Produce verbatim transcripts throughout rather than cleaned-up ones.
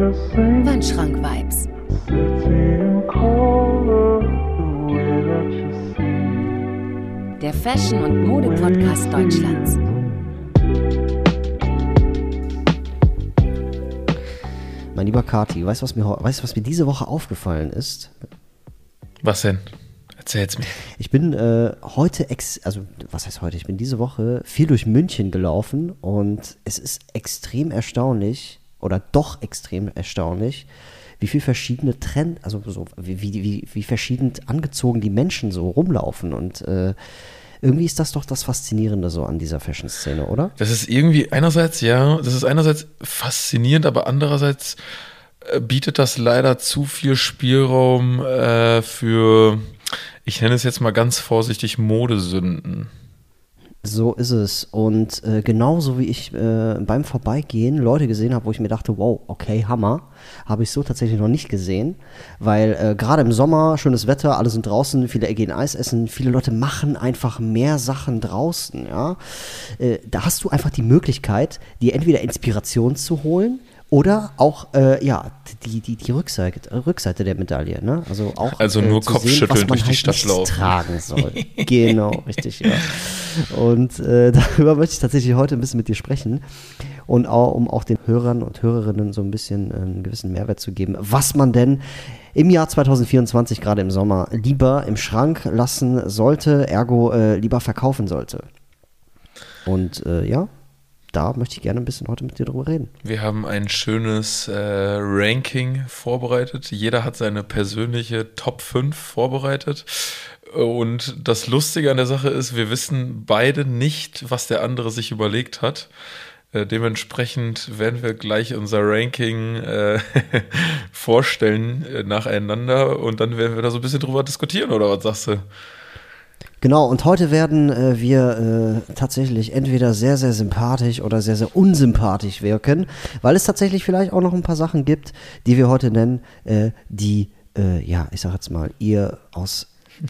Wandschrank-Vibes. Der Fashion- und Mode-Podcast Deutschlands. Mein lieber Kati, weißt du, was mir, weißt, was mir diese Woche aufgefallen ist? Was denn? Erzähl's mir. Ich bin äh, heute, ex- also was heißt heute? Ich bin diese Woche viel durch München gelaufen und es ist extrem erstaunlich oder doch extrem erstaunlich, wie viel verschiedene Trends, also so, wie, wie, wie, wie verschieden angezogen die Menschen so rumlaufen und äh, irgendwie ist das doch das Faszinierende so an dieser Fashion-Szene, oder? Das ist irgendwie einerseits, ja, das ist einerseits faszinierend, aber andererseits äh, bietet das leider zu viel Spielraum äh, für, ich nenne es jetzt mal ganz vorsichtig, Modesünden. So ist es. Und äh, genauso wie ich äh, beim Vorbeigehen Leute gesehen habe, wo ich mir dachte, wow, okay, Hammer, habe ich so tatsächlich noch nicht gesehen. Weil äh, gerade im Sommer, schönes Wetter, alle sind draußen, viele gehen Eis essen, viele Leute machen einfach mehr Sachen draußen. Ja? Äh, da hast du einfach die Möglichkeit, dir entweder Inspiration zu holen, oder auch, äh, ja, die, die, die Rückseite, Rückseite der Medaille, ne? Also auch also nur äh, zu Kopfschütteln sehen, was man durch die halt Stadt nicht laufen. tragen soll. Genau, richtig, ja. Und äh, darüber möchte ich tatsächlich heute ein bisschen mit dir sprechen. Und auch, um auch den Hörern und Hörerinnen so ein bisschen äh, einen gewissen Mehrwert zu geben, was man denn im Jahr zwanzig vierundzwanzig, gerade im Sommer, lieber im Schrank lassen sollte, ergo äh, lieber verkaufen sollte. Und äh, ja, da möchte ich gerne ein bisschen heute mit dir drüber reden. Wir haben ein schönes äh, Ranking vorbereitet. Jeder hat seine persönliche Top fünf vorbereitet. Und das Lustige an der Sache ist, wir wissen beide nicht, was der andere sich überlegt hat. Äh, dementsprechend werden wir gleich unser Ranking äh, vorstellen äh, nacheinander und dann werden wir da so ein bisschen drüber diskutieren, oder was sagst du? Genau, und heute werden äh, wir äh, tatsächlich entweder sehr, sehr sympathisch oder sehr, sehr unsympathisch wirken, weil es tatsächlich vielleicht auch noch ein paar Sachen gibt, die wir heute nennen, äh, die, äh, ja, ich sag jetzt mal, ihr aus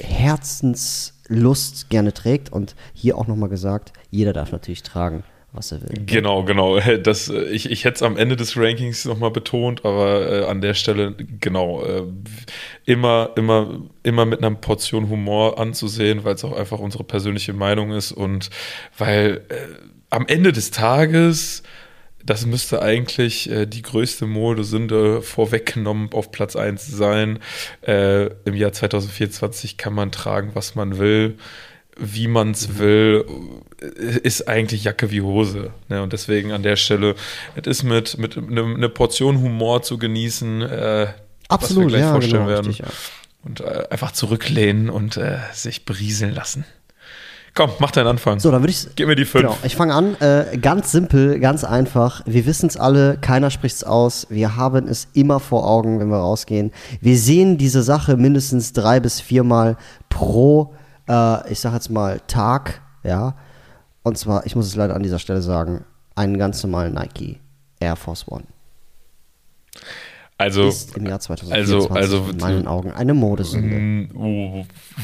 Herzenslust gerne trägt. Und hier auch nochmal gesagt, jeder darf natürlich tragen, was er will. Genau, genau. Das, ich, ich hätte es am Ende des Rankings nochmal betont, aber äh, an der Stelle, genau, äh, immer, immer, immer mit einer Portion Humor anzusehen, weil es auch einfach unsere persönliche Meinung ist und weil äh, am Ende des Tages, das müsste eigentlich äh, die größte Modesünde vorweggenommen auf Platz eins sein. Äh, im Jahr zwanzig vierundzwanzig kann man tragen, was man will. Wie man es will, ist eigentlich Jacke wie Hose. Ne? Und deswegen an der Stelle, es ist mit, mit eine ne Portion Humor zu genießen, äh, Absolut, was wir gleich ja, vorstellen genau, werden. richtig, ja. Und äh, einfach zurücklehnen und äh, sich berieseln lassen. Komm, mach deinen Anfang. So, dann würde ich. Gib mir die fünf. Genau, ich fange an. Äh, ganz simpel, ganz einfach. Wir wissen es alle, keiner spricht es aus. Wir haben es immer vor Augen, wenn wir rausgehen. Wir sehen diese Sache mindestens drei bis viermal pro ich sag jetzt mal Tag, ja, und zwar, ich muss es leider an dieser Stelle sagen, einen ganz normalen Nike Air Force One. Also, ist im Jahr zwanzig vierundzwanzig also, also, in meinen Augen eine Modesünde. Oh,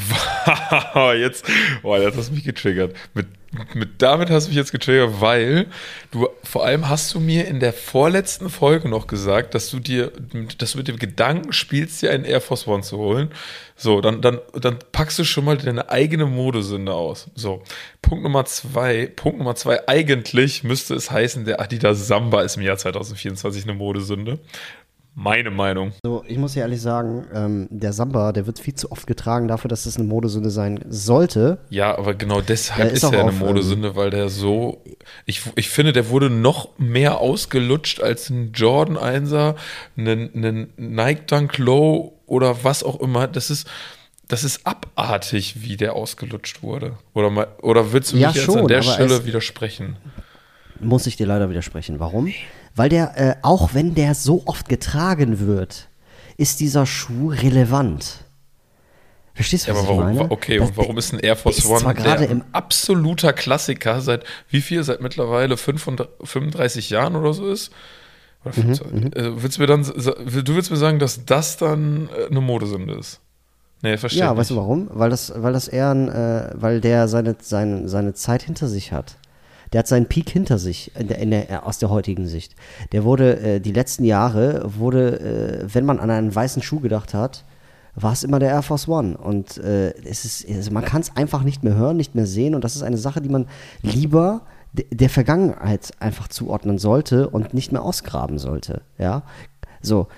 jetzt, oh, jetzt hast du mich getriggert. Mit, mit, damit hast du mich jetzt getriggert, weil du, vor allem hast du mir in der vorletzten Folge noch gesagt, dass du dir, dass du mit dem Gedanken spielst, dir einen Air Force One zu holen. So, dann, dann, dann packst du schon mal deine eigene Modesünde aus. So, Punkt Nummer zwei, Punkt Nummer zwei, eigentlich müsste es heißen, der Adidas Samba ist im Jahr zwanzig vierundzwanzig eine Modesünde. Meine Meinung. So, ich muss ja ehrlich sagen, ähm, der Samba, der wird viel zu oft getragen dafür, dass es eine Modesünde sein sollte. Ja, aber genau deshalb ist ist auch er eine auf, Modesünde, ähm, weil der so, ich, ich finde, der wurde noch mehr ausgelutscht als ein Jordan Einser, ein, ein Nike Dunk Low oder was auch immer. Das ist, das ist abartig, wie der ausgelutscht wurde. Oder, mal, oder willst du mich Ja, jetzt schon, an der aber Stelle es- widersprechen? Muss ich dir leider widersprechen. Warum? Weil der, äh, auch wenn der so oft getragen wird, ist dieser Schuh relevant. Verstehst du, Ja, was aber warum, ich meine? okay, Das- und warum ist ein Air Force ist zwar One gerade der im- absoluter Klassiker seit wie viel? Seit mittlerweile fünfunddreißig Jahren oder so ist? Oder fünfundzwanzig, äh, willst du mir dann, du willst mir sagen, dass das dann äh, eine Modesünde ist? Nee, verstehe Ja, ich weißt du nicht. warum? Weil das, weil das eher ein, äh, weil der seine, seine, seine Zeit hinter sich hat. der hat seinen Peak hinter sich in der, in der, aus der heutigen Sicht. Der wurde, äh, die letzten Jahre wurde, äh, wenn man an einen weißen Schuh gedacht hat, war es immer der Air Force One. Und äh, es ist, also man kann es einfach nicht mehr hören, nicht mehr sehen. Und das ist eine Sache, die man lieber de- der Vergangenheit einfach zuordnen sollte und nicht mehr ausgraben sollte. Ja, so.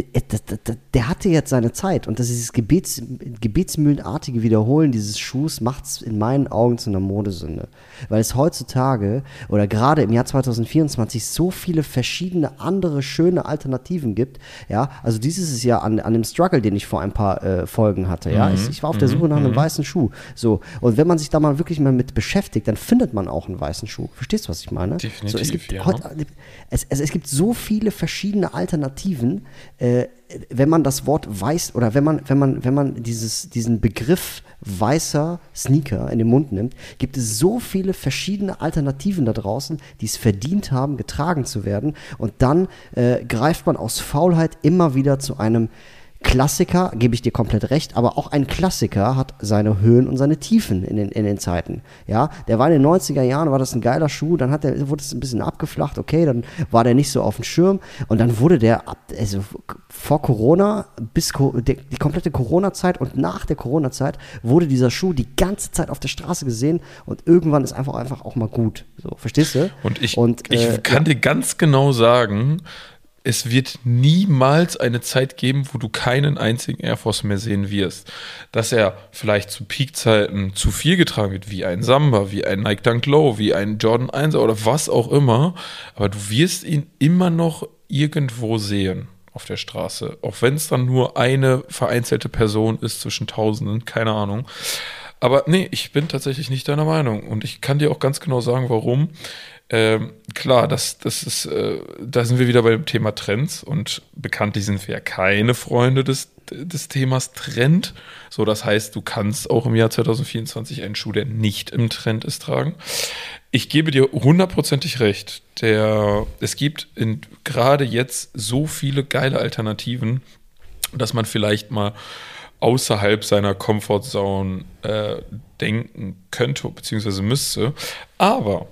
Der hatte jetzt seine Zeit und das ist dieses Gebets, gebetsmühlenartige Wiederholen dieses Schuhs macht es in meinen Augen zu einer Modesünde. Weil es heutzutage oder gerade im Jahr zwanzig vierundzwanzig so viele verschiedene andere schöne Alternativen gibt. Ja, also dieses ist ja an, an dem Struggle, den ich vor ein paar äh, Folgen hatte. Ja, mhm. ich, ich war auf der Suche nach einem mhm. weißen Schuh. So, und wenn man sich da mal wirklich mal mit beschäftigt, dann findet man auch einen weißen Schuh. Verstehst du, was ich meine? Definitiv, so, es gibt ja. heute, es, es, es gibt so viele verschiedene Alternativen. Äh, wenn man das Wort weiß oder wenn man, wenn man, wenn man dieses, diesen Begriff weißer Sneaker in den Mund nimmt, gibt es so viele verschiedene Alternativen da draußen, die es verdient haben, getragen zu werden. Und dann äh, greift man aus Faulheit immer wieder zu einem Klassiker, gebe ich dir komplett recht, aber auch ein Klassiker hat seine Höhen und seine Tiefen in den, in den Zeiten. Ja, der war in den neunziger Jahren, war das ein geiler Schuh, dann hat der, wurde es ein bisschen abgeflacht, okay, dann war der nicht so auf dem Schirm und dann wurde der, ab, also vor Corona bis die, die komplette Corona-Zeit und nach der Corona-Zeit wurde dieser Schuh die ganze Zeit auf der Straße gesehen und irgendwann ist einfach einfach auch mal gut. So, verstehst du? Und ich, und, ich äh, kann ja. dir ganz genau sagen, es wird niemals eine Zeit geben, wo du keinen einzigen Air Force mehr sehen wirst. Dass er vielleicht zu Peakzeiten zu viel getragen wird, wie ein Samba, wie ein Nike Dunk Low, wie ein Jordan eins oder was auch immer. Aber du wirst ihn immer noch irgendwo sehen auf der Straße. Auch wenn es dann nur eine vereinzelte Person ist zwischen Tausenden, keine Ahnung. Aber nee, ich bin tatsächlich nicht deiner Meinung. Und ich kann dir auch ganz genau sagen, warum. Ähm, klar, das, das ist, äh, da sind wir wieder beim Thema Trends und bekanntlich sind wir ja keine Freunde des, des Themas Trend. So, das heißt, du kannst auch im Jahr zwanzig vierundzwanzig einen Schuh, der nicht im Trend ist, tragen. Ich gebe dir hundertprozentig recht. Der, es gibt in, gerade jetzt so viele geile Alternativen, dass man vielleicht mal außerhalb seiner Comfortzone äh, denken könnte, beziehungsweise müsste. Aber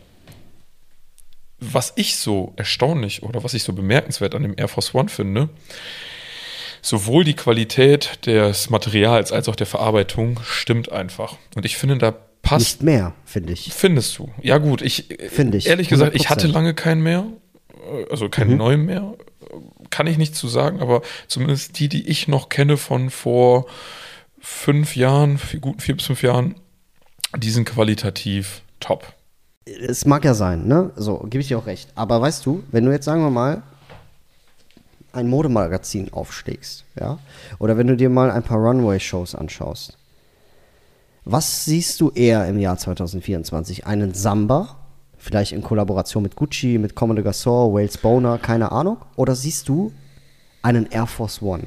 was ich so erstaunlich oder was ich so bemerkenswert an dem Air Force One finde, sowohl die Qualität des Materials als auch der Verarbeitung stimmt einfach. Und ich finde, da passt... Nicht mehr, finde ich. Findest du? Ja gut, ich... Finde ich. Ehrlich gesagt, ich hatte lange keinen mehr, also keinen Mhm. neuen mehr. Kann ich nicht zu sagen, aber zumindest die, die ich noch kenne von vor fünf Jahren, vier, guten vier bis fünf Jahren, die sind qualitativ top. Es mag ja sein, ne? So, gebe ich dir auch recht. Aber weißt du, wenn du jetzt, sagen wir mal, ein Modemagazin aufschlägst, ja? Oder wenn du dir mal ein paar Runway-Shows anschaust, was siehst du eher im Jahr zwanzig vierundzwanzig? Einen Samba, vielleicht in Kollaboration mit Gucci, mit Comme des Garçons, Wales Boner, keine Ahnung? Oder siehst du einen Air Force One?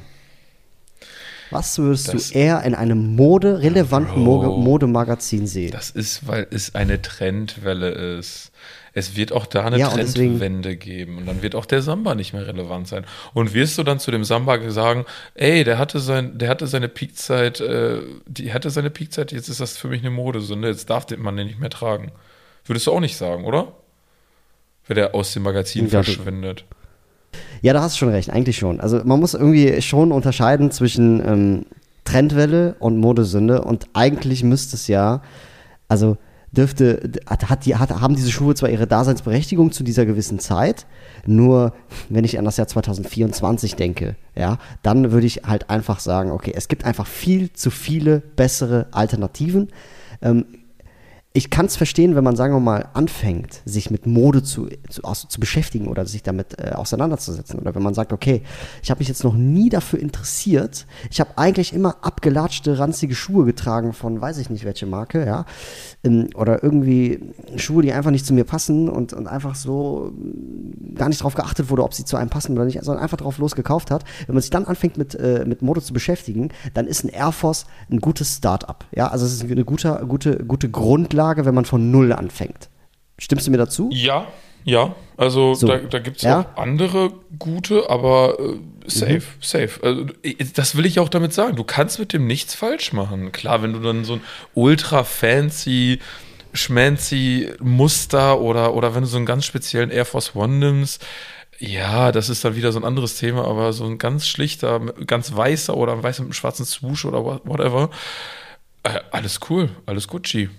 Was würdest das, du eher in einem moderelevanten Bro, Modemagazin sehen? Das ist, weil es eine Trendwelle ist. Es wird auch da eine ja, Trendwende geben und dann wird auch der Samba nicht mehr relevant sein. Und wirst du dann zu dem Samba sagen, ey, der hatte, sein, der hatte seine Peakzeit, äh, die hatte seine Peakzeit, jetzt ist das für mich eine Modesünde, jetzt darf man den nicht mehr tragen. Würdest du auch nicht sagen, oder? Wenn der aus dem Magazin ja, verschwindet. Ja, da hast du schon recht, eigentlich schon. Also man muss irgendwie schon unterscheiden zwischen ähm, Trendwelle und Modesünde und eigentlich müsste es ja, also dürfte, hat die, hat, haben diese Schuhe zwar ihre Daseinsberechtigung zu dieser gewissen Zeit, nur wenn ich an das Jahr zwanzig vierundzwanzig denke, ja, dann würde ich halt einfach sagen, okay, es gibt einfach viel zu viele bessere Alternativen. Ähm, Ich kann es verstehen, wenn man, sagen wir mal, anfängt, sich mit Mode zu, zu, aus, zu beschäftigen oder sich damit äh, auseinanderzusetzen. Oder wenn man sagt, okay, ich habe mich jetzt noch nie dafür interessiert. Ich habe eigentlich immer abgelatschte, ranzige Schuhe getragen von weiß ich nicht welche Marke, ja. Ähm, oder irgendwie Schuhe, die einfach nicht zu mir passen und, und einfach so gar nicht drauf geachtet wurde, ob sie zu einem passen oder nicht, sondern einfach drauf losgekauft hat. Wenn man sich dann anfängt, mit, äh, mit Mode zu beschäftigen, dann ist ein Air Force ein gutes Start-up. Ja? Also es ist eine gute, gute, gute Grundlage, wenn man von Null anfängt. Stimmst du mir dazu? Ja, ja. Also so. da, da gibt es ja? auch andere gute, aber äh, safe, mhm. safe. Also, das will ich auch damit sagen. Du kannst mit dem nichts falsch machen. Klar, wenn du dann so ein ultra fancy schmancy Muster oder, oder wenn du so einen ganz speziellen Air Force One nimmst, ja, das ist dann wieder so ein anderes Thema, aber so ein ganz schlichter, ganz weißer oder ein weißer mit einem schwarzen Swoosh oder whatever, äh, alles cool, alles Gucci.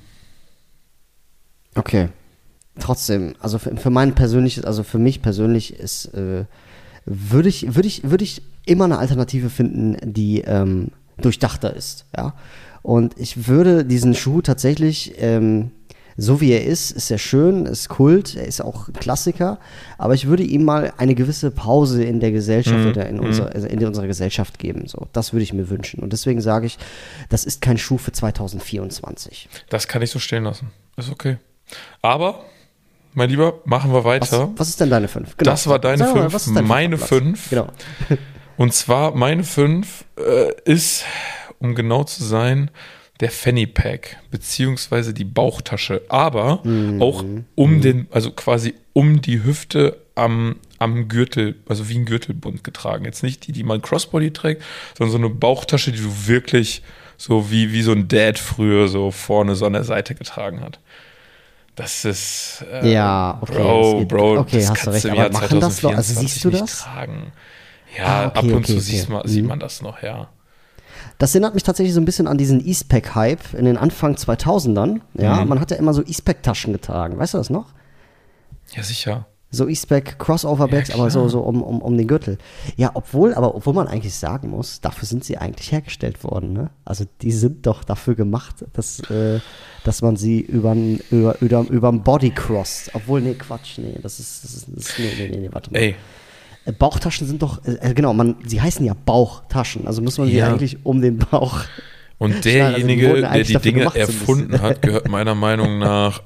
Okay. Trotzdem, also für, für mein persönliches, also für mich persönlich ist, äh, würde ich, würde ich, würde ich immer eine Alternative finden, die ähm, durchdachter ist, ja. Und ich würde diesen Schuh tatsächlich, ähm, so wie er ist, ist er schön, ist Kult, er ist auch ein Klassiker, aber ich würde ihm mal eine gewisse Pause in der Gesellschaft Mhm. oder in, unserer, also in unserer Gesellschaft geben. So, das würde ich mir wünschen. Und deswegen sage ich, das ist kein Schuh für zwanzig vierundzwanzig. Das kann ich so stehen lassen. Ist okay. Aber, mein Lieber, machen wir weiter. Was, was ist denn deine fünf? Das war deine Sag mal, fünf, was ist dein meine fünfter fünf. Platz? Genau. Und zwar meine fünf äh, ist, um genau zu sein, der Fanny Pack, beziehungsweise die Bauchtasche, aber Mhm. auch um den, also quasi um die Hüfte am, am Gürtel, also wie ein Gürtelbund getragen. Jetzt nicht die, die man Crossbody trägt, sondern so eine Bauchtasche, die du wirklich so wie, wie so ein Dad früher so vorne so an der Seite getragen hat. Das ist, äh, Ja, okay, Bro, das geht- Bro, okay, das hast du kannst recht, du im aber Jahr machen das noch- also zweitausendvierundzwanzig siehst du nicht das? tragen. Ja, Ah, okay, ab und okay, zu okay. siehst man, Mhm. sieht man das noch, ja. Das erinnert mich tatsächlich so ein bisschen an diesen E-Spec-Hype in den Anfang zweitausendern. Ja, Mhm. man hat ja immer so E-Spec-Taschen getragen. Weißt du das noch? Ja, sicher. So E-Spec Crossover-Bags, Ja, aber so, klar. so um, um, um den Gürtel. Ja, obwohl, aber obwohl man eigentlich sagen muss, dafür sind sie eigentlich hergestellt worden, ne? Also die sind doch dafür gemacht, dass, äh, dass man sie übern, über, über, überm Body crosst. Obwohl, nee, Quatsch, nee, das ist, das ist, das ist nee, nee, nee, nee, warte mal. Ey, Äh, Bauchtaschen sind doch, äh, genau, man, sie heißen ja Bauchtaschen, also muss man sie Ja. eigentlich um den Bauch. und Also die derjenige, wurden der eigentlich die dafür Dinge gemacht, so ein bisschen. erfunden hat, gehört meiner Meinung nach.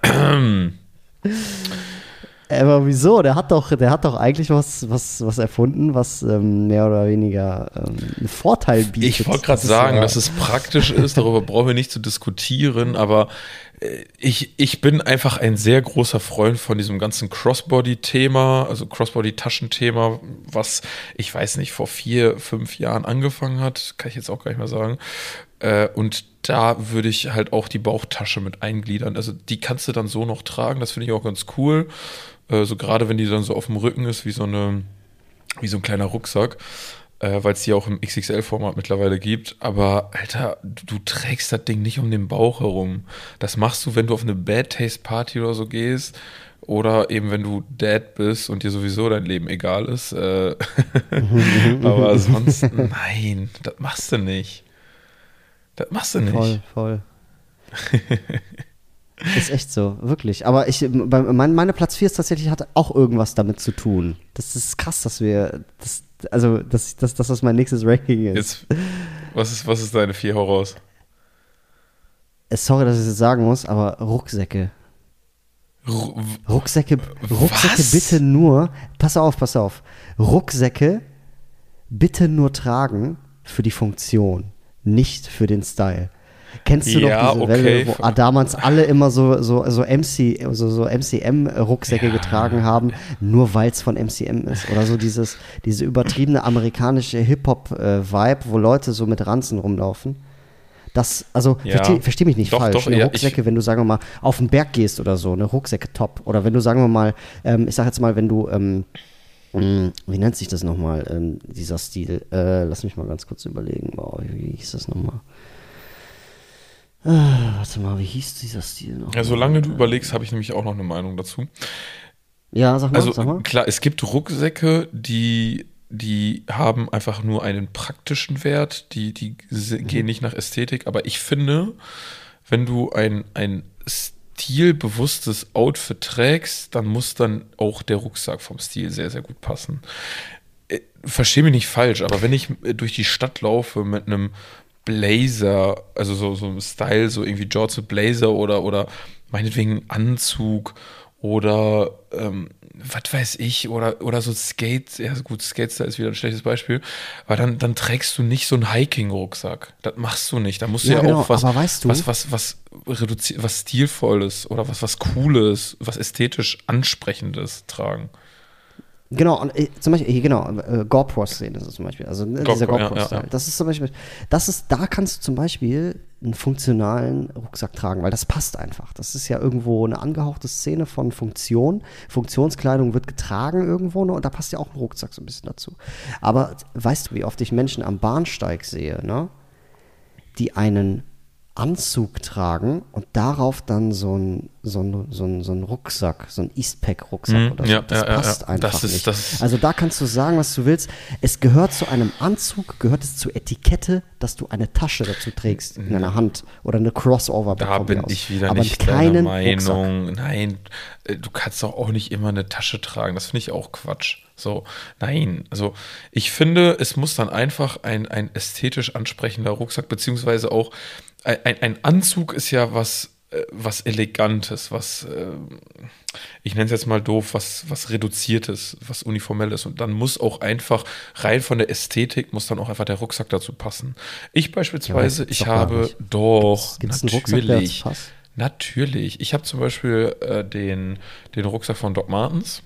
Aber wieso? Der hat doch, der hat doch eigentlich was, was, was erfunden, was ähm, mehr oder weniger ähm, einen Vorteil bietet. Ich wollte gerade Das ist sagen, ja- dass es praktisch ist, darüber brauchen wir nicht zu diskutieren, aber äh, ich, ich bin einfach ein sehr großer Freund von diesem ganzen Crossbody-Thema, also Crossbody-Taschenthema, was, ich weiß nicht, vor vier, fünf Jahren angefangen hat, kann ich jetzt auch gar nicht mehr sagen. Äh, und da würde ich halt auch die Bauchtasche mit eingliedern. Also die kannst du dann so noch tragen, das finde ich auch ganz cool. Äh, so gerade wenn die dann so auf dem Rücken ist, wie so eine, wie so ein kleiner Rucksack. Äh, weil es die auch im X X L-Format mittlerweile gibt. Aber, Alter, du, du trägst das Ding nicht um den Bauch herum. Das machst du, wenn du auf eine Bad Taste Party oder so gehst. Oder eben, wenn du Dad bist und dir sowieso dein Leben egal ist. Äh aber sonst, nein, das machst du nicht. Das machst du nicht. Voll, voll. Ist echt so, wirklich. Aber ich, bei, mein, meine Platz vier ist tatsächlich, hat auch irgendwas damit zu tun. Das ist krass, dass wir, das, also, dass, dass, dass das mein nächstes Ranking ist. Jetzt, was ist, was ist deine vier Horrors? Äh, Sorry, dass ich das sagen muss, aber Rucksäcke. Ru- Rucksäcke, Rucksäcke Was? bitte nur, pass auf, pass auf. Rucksäcke bitte nur tragen für die Funktion, nicht für den Style. Kennst du Ja, doch diese okay. Welle, wo damals alle immer so, so, so M C, so, so M C M-Rucksäcke Ja. getragen haben, nur weil es von M C M ist. Oder so dieses, diese übertriebene amerikanische Hip-Hop-Vibe, wo Leute so mit Ranzen rumlaufen. Das, also, Ja. versteh, versteh mich nicht Doch, falsch. doch, Ne, ja, Rucksäcke, ich- wenn du, sagen wir mal, auf den Berg gehst oder so, ne, Rucksäcke top. Oder wenn du, sagen wir mal, ähm, ich sag jetzt mal, wenn du, ähm, mh, wie nennt sich das nochmal, ähm, dieser Stil? Äh, lass mich mal ganz kurz überlegen. Boah, wie, wie hieß das nochmal? Äh, warte mal, wie hieß dieser Stil noch? Ja, solange du überlegst, habe ich nämlich auch noch eine Meinung dazu. Ja, sag mal, Also sag mal. klar, es gibt Rucksäcke, die, die haben einfach nur einen praktischen Wert, die, die se- Mhm. gehen nicht nach Ästhetik, aber ich finde, wenn du ein, ein stilbewusstes Outfit trägst, dann muss dann auch der Rucksack vom Stil sehr, sehr gut passen. Äh, Versteh mich nicht falsch, aber wenn ich äh, durch die Stadt laufe mit einem Blazer, also so, so ein Style, so irgendwie George Blazer oder, oder meinetwegen Anzug oder ähm, was weiß ich, oder, oder so Skate, ja gut, Skate-Style ist wieder ein schlechtes Beispiel, aber dann, dann trägst du nicht so einen Hiking-Rucksack. Das machst du nicht. Da musst du Ja, ja, genau, auch was, aber weißt du- was, was, was reduziert, was Stilvolles oder was, was Cooles, was ästhetisch Ansprechendes tragen. Genau, und äh, zum Beispiel, hier, genau, äh, GoPro-Szene ist es zum Beispiel, also ne, dieser GoPro, ja, GoPro-Style. ja, ja. Das ist zum Beispiel, das ist, da kannst du zum Beispiel einen funktionalen Rucksack tragen, weil das passt einfach. Das ist ja irgendwo eine angehauchte Szene von Funktion. Funktionskleidung wird getragen irgendwo, ne? Und da passt ja auch ein Rucksack so ein bisschen dazu. Aber weißt du, wie oft ich Menschen am Bahnsteig sehe, ne? Die einen Anzug tragen und darauf dann so ein, so ein, so ein, so ein Rucksack, so ein Eastpack-Rucksack Mhm, oder so. ja, Das ja, ja, passt ja. einfach Das ist- nicht. das- Also da kannst du sagen, was du willst. Es gehört zu einem Anzug, gehört es zur Etikette, dass du eine Tasche dazu trägst in deiner Hand oder eine Crossover. Da von bin mir aus. ich wieder Aber nicht deiner keinen Meinung. Rucksack. Nein, äh, du kannst doch auch nicht immer eine Tasche tragen. Das finde ich auch Quatsch. So, nein. Also ich finde, es muss dann einfach ein, ein ästhetisch ansprechender Rucksack, beziehungsweise auch ein, ein, ein Anzug ist ja was, äh, was Elegantes, was, äh, ich nenne es jetzt mal doof, was, was Reduziertes, was Uniformelles. Und dann muss auch einfach, rein von der Ästhetik, muss dann auch einfach der Rucksack dazu passen. Ich beispielsweise, Ja, ich doch gar habe, nicht. doch, Gibt's einen Rucksack, der natürlich. dazu passt? Natürlich. Ich habe zum Beispiel äh, den, den Rucksack von Doc Martens.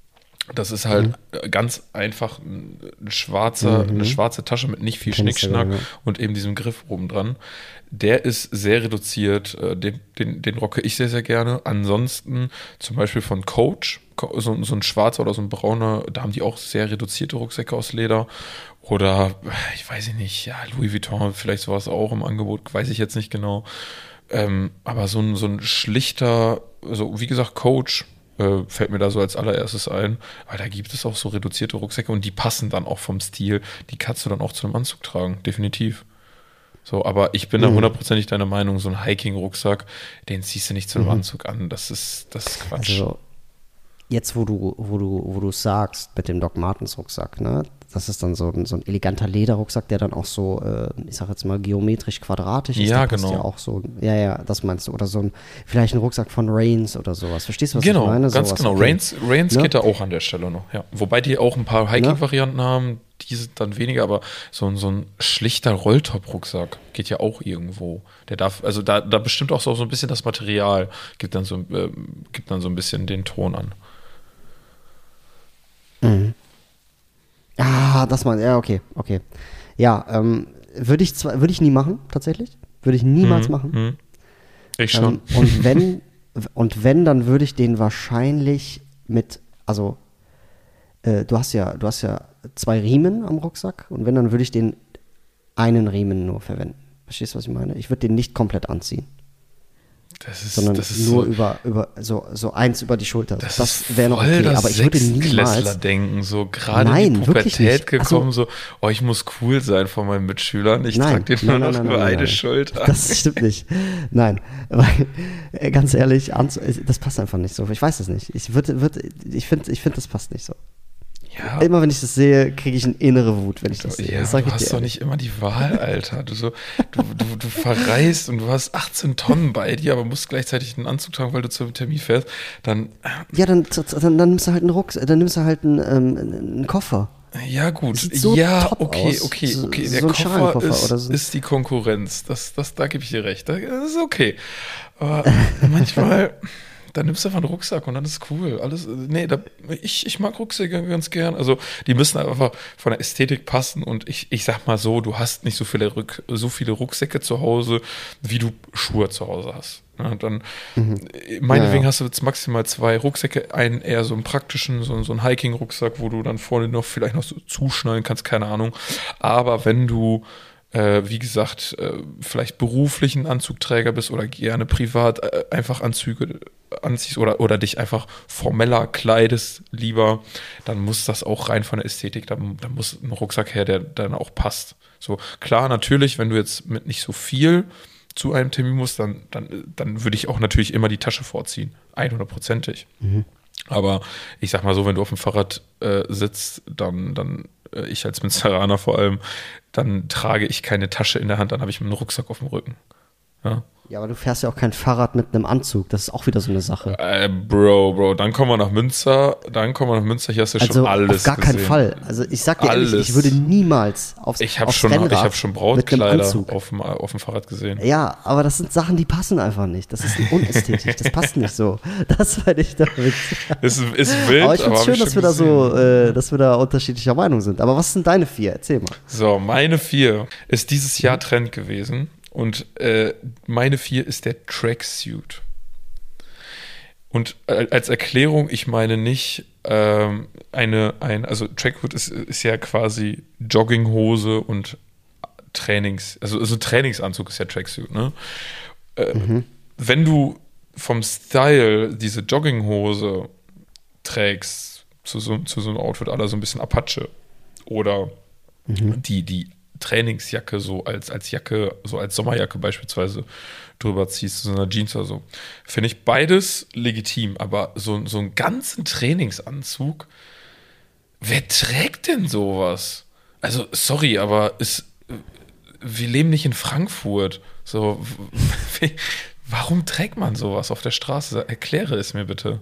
Das ist halt Mhm. ganz einfach ein schwarzer, Mhm. eine schwarze Tasche mit nicht viel Kenn ich Schnickschnack sogar, ja. und eben diesem Griff oben dran. Der ist sehr reduziert. äh, Den, den, den rocke ich sehr, sehr gerne. Ansonsten zum Beispiel von Coach, Co- so, so ein schwarzer oder so ein brauner, da haben die auch sehr reduzierte Rucksäcke aus Leder. Oder, ich weiß nicht, ja, Louis Vuitton, vielleicht sowas auch im Angebot, weiß ich jetzt nicht genau. Ähm, aber so ein, so ein schlichter, so wie gesagt, Coach, äh, fällt mir da so als allererstes ein. Aber da gibt es auch so reduzierte Rucksäcke und die passen dann auch vom Stil. Die kannst du dann auch zu einem Anzug tragen, definitiv. So, aber ich bin da Mhm. hundertprozentig deiner Meinung, so ein Hiking-Rucksack, den ziehst du nicht zu einem Mhm. Anzug an. Das ist, das ist Quatsch. Also jetzt, wo du, wo du, wo du sagst, mit dem Doc Martens Rucksack, ne, das ist dann so ein, so ein eleganter Lederrucksack, der dann auch so, äh, ich sag jetzt mal, geometrisch quadratisch ist. Ja, Der passt genau. Ja, auch so, ja, ja, das meinst du. Oder so ein, vielleicht ein Rucksack von Reigns oder sowas. Verstehst du, was Genau, ich meine? ganz Sowas, genau. okay. Reigns, Reigns Ne? geht da auch an der Stelle noch, ja. Wobei die auch ein paar Hiking-Varianten haben, die sind dann weniger, aber so, ein- so ein schlichter Rolltop-Rucksack geht ja auch irgendwo. Der darf, also da, da bestimmt auch so, so ein bisschen das Material, gibt dann so, äh, gibt dann so ein bisschen den Ton an. Mhm. Ah, das mal, ja, okay, okay. Ja, ähm, würde ich zwar, würde ich nie machen, tatsächlich. Würde ich niemals Mhm, machen. mhm. Ich schon. Ähm, und wenn, und wenn, dann würde ich den wahrscheinlich mit, also äh, du hast ja, du hast ja zwei Riemen am Rucksack und wenn, dann würde ich den einen Riemen nur verwenden. Verstehst du, was ich meine? Ich würde den nicht komplett anziehen, Das ist, sondern das ist nur so, über, über so, so eins über die Schulter. das, Das, ist wäre noch voll okay, das aber ich würde niemals. Sechsklässler-Denken, so gerade in Nein, die wirklich Pubertät nicht. Ach so. gekommen, so, oh, ich muss cool sein von meinen Mitschülern, ich Nein, trage den nur nein, noch nein, über nein, eine nein. Schulter. Das stimmt nicht. Nein, weil, äh, ganz ehrlich, Anzu- das passt einfach nicht so. Ich weiß es nicht. Ich würde, würde, ich finde, ich finde, das passt nicht so. Ja, Immer wenn ich das sehe, kriege ich eine innere Wut, wenn ich das sehe. ja, das sag du ich hast dir doch ehrlich. nicht immer die Wahl, Alter. Du, so, du, du, du verreist und du hast achtzehn Tonnen bei dir, aber musst gleichzeitig einen Anzug tragen, weil du zum Termin fährst. Dann, Ja, dann, dann, dann nimmst du halt einen Rucksack, dann nimmst du halt einen, ähm, einen Koffer. ja gut, Sieht so ja, top okay, aus. okay, So- okay. so Der ein Koffer Schalenkoffer ist, oder so. ist die Konkurrenz. Das, das, da gebe ich dir recht. Das ist okay. Aber manchmal, dann nimmst du einfach einen Rucksack und dann ist cool. Alles, nee, da, ich, ich mag Rucksäcke ganz gern. Also die müssen einfach von der Ästhetik passen und ich, ich sag mal so, du hast nicht so viele, Rück, so viele Rucksäcke zu Hause, wie du Schuhe zu Hause hast. Ja, dann, meinetwegen Ja, ja. hast du jetzt maximal zwei Rucksäcke, einen eher so einen praktischen, so, so einen Hiking-Rucksack, wo du dann vorne noch vielleicht noch so zuschnallen kannst, keine Ahnung. Aber wenn du äh, wie gesagt, äh, vielleicht beruflichen Anzugträger bist oder gerne privat äh, einfach Anzüge anziehst oder, oder dich einfach formeller kleidest lieber, dann muss das auch rein von der Ästhetik, dann, dann muss ein Rucksack her, der dann auch passt. So, klar, natürlich, wenn du jetzt mit nicht so viel zu einem Termin musst, dann, dann, dann würde ich auch natürlich immer die Tasche vorziehen, hundertprozentig. Mhm. Aber ich sag mal so, wenn du auf dem Fahrrad äh, sitzt, dann, dann äh, ich als Münsteraner vor allem, dann trage ich keine Tasche in der Hand, dann habe ich einen Rucksack auf dem Rücken. Ja. Ja, aber du fährst ja auch kein Fahrrad mit einem Anzug. Das ist auch wieder so eine Sache. Äh, Bro, Bro, dann kommen wir nach Münster, dann kommen wir nach Münster, hier hast du Also schon alles auf gar keinen gesehen. Fall. Also ich sag dir ehrlich, Alles. ich würde niemals aufs, Ich habe aufs schon, Rennrad ich hab schon mit einem Brautkleider Anzug. auf dem, auf dem Fahrrad gesehen. Ja, aber das sind Sachen, die passen einfach nicht. Das ist unästhetisch. Das passt nicht so. Das meine ich damit. Ist, ist wild, Aber ich finde hab es schön, schon dass wir da gesehen. so, äh, dass wir da unterschiedlicher Meinung sind. Aber was sind deine vier? Erzähl mal. So, meine vier ist dieses Jahr Trend gewesen. Und äh, meine vier ist der Tracksuit. Und als Erklärung, ich meine nicht ähm, eine, ein, also Tracksuit ist, ist ja quasi Jogginghose und Trainings, also, also Trainingsanzug ist ja Tracksuit, ne? Äh, mhm. Wenn du vom Style diese Jogginghose trägst, zu so, zu so einem Outfit aller so ein bisschen Apache oder mhm. die, die Trainingsjacke so als, als Jacke, so als Sommerjacke beispielsweise drüber ziehst, so einer Jeans oder so. Finde ich beides legitim, aber so, so einen ganzen Trainingsanzug, wer trägt denn sowas? Also, sorry, aber es, wir leben nicht in Frankfurt. So, wie, warum trägt man sowas auf der Straße? Erkläre es mir bitte.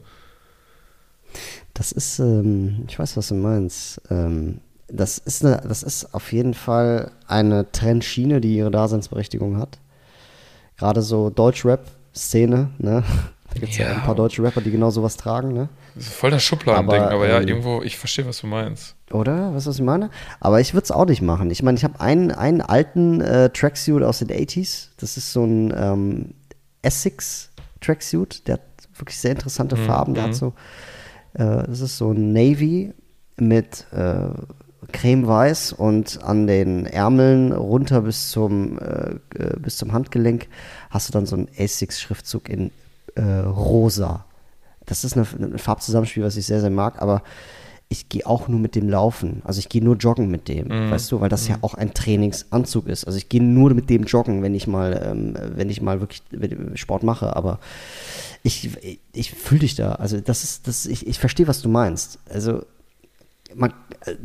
Das ist, ähm, ich weiß, was du meinst. Ähm, das ist eine, das ist auf jeden Fall eine Trendschiene, die ihre Daseinsberechtigung hat. Gerade so Deutsch-Rap-Szene, ne? Da gibt es ja. ja ein paar deutsche Rapper, die genau sowas tragen, ne? Das ist voll das Schubladending, aber, aber ja, ähm, irgendwo, ich verstehe, was du meinst. Oder? Weißt du, was ich meine? Aber ich würde es auch nicht machen. Ich meine, ich habe einen, einen alten äh, Tracksuit aus den achtziger. Das ist so ein ähm, Essex-Tracksuit. Der hat wirklich sehr interessante mhm. Farben. Der hat so, äh, das ist so ein Navy mit äh, cremeweiß und an den Ärmeln runter bis zum, äh, bis zum Handgelenk hast du dann so einen Essex-Schriftzug in äh, rosa. Das ist eine, ein Farbzusammenspiel, was ich sehr, sehr mag, aber ich gehe auch nur mit dem laufen. Also ich gehe nur joggen mit dem, mm. weißt du, weil das mm. ja auch ein Trainingsanzug ist. Also ich gehe nur mit dem joggen, wenn ich mal, ähm, wenn ich mal wirklich Sport mache, aber ich, ich, ich fühle dich da. Also das ist, das, ich, ich verstehe, was du meinst. Also man,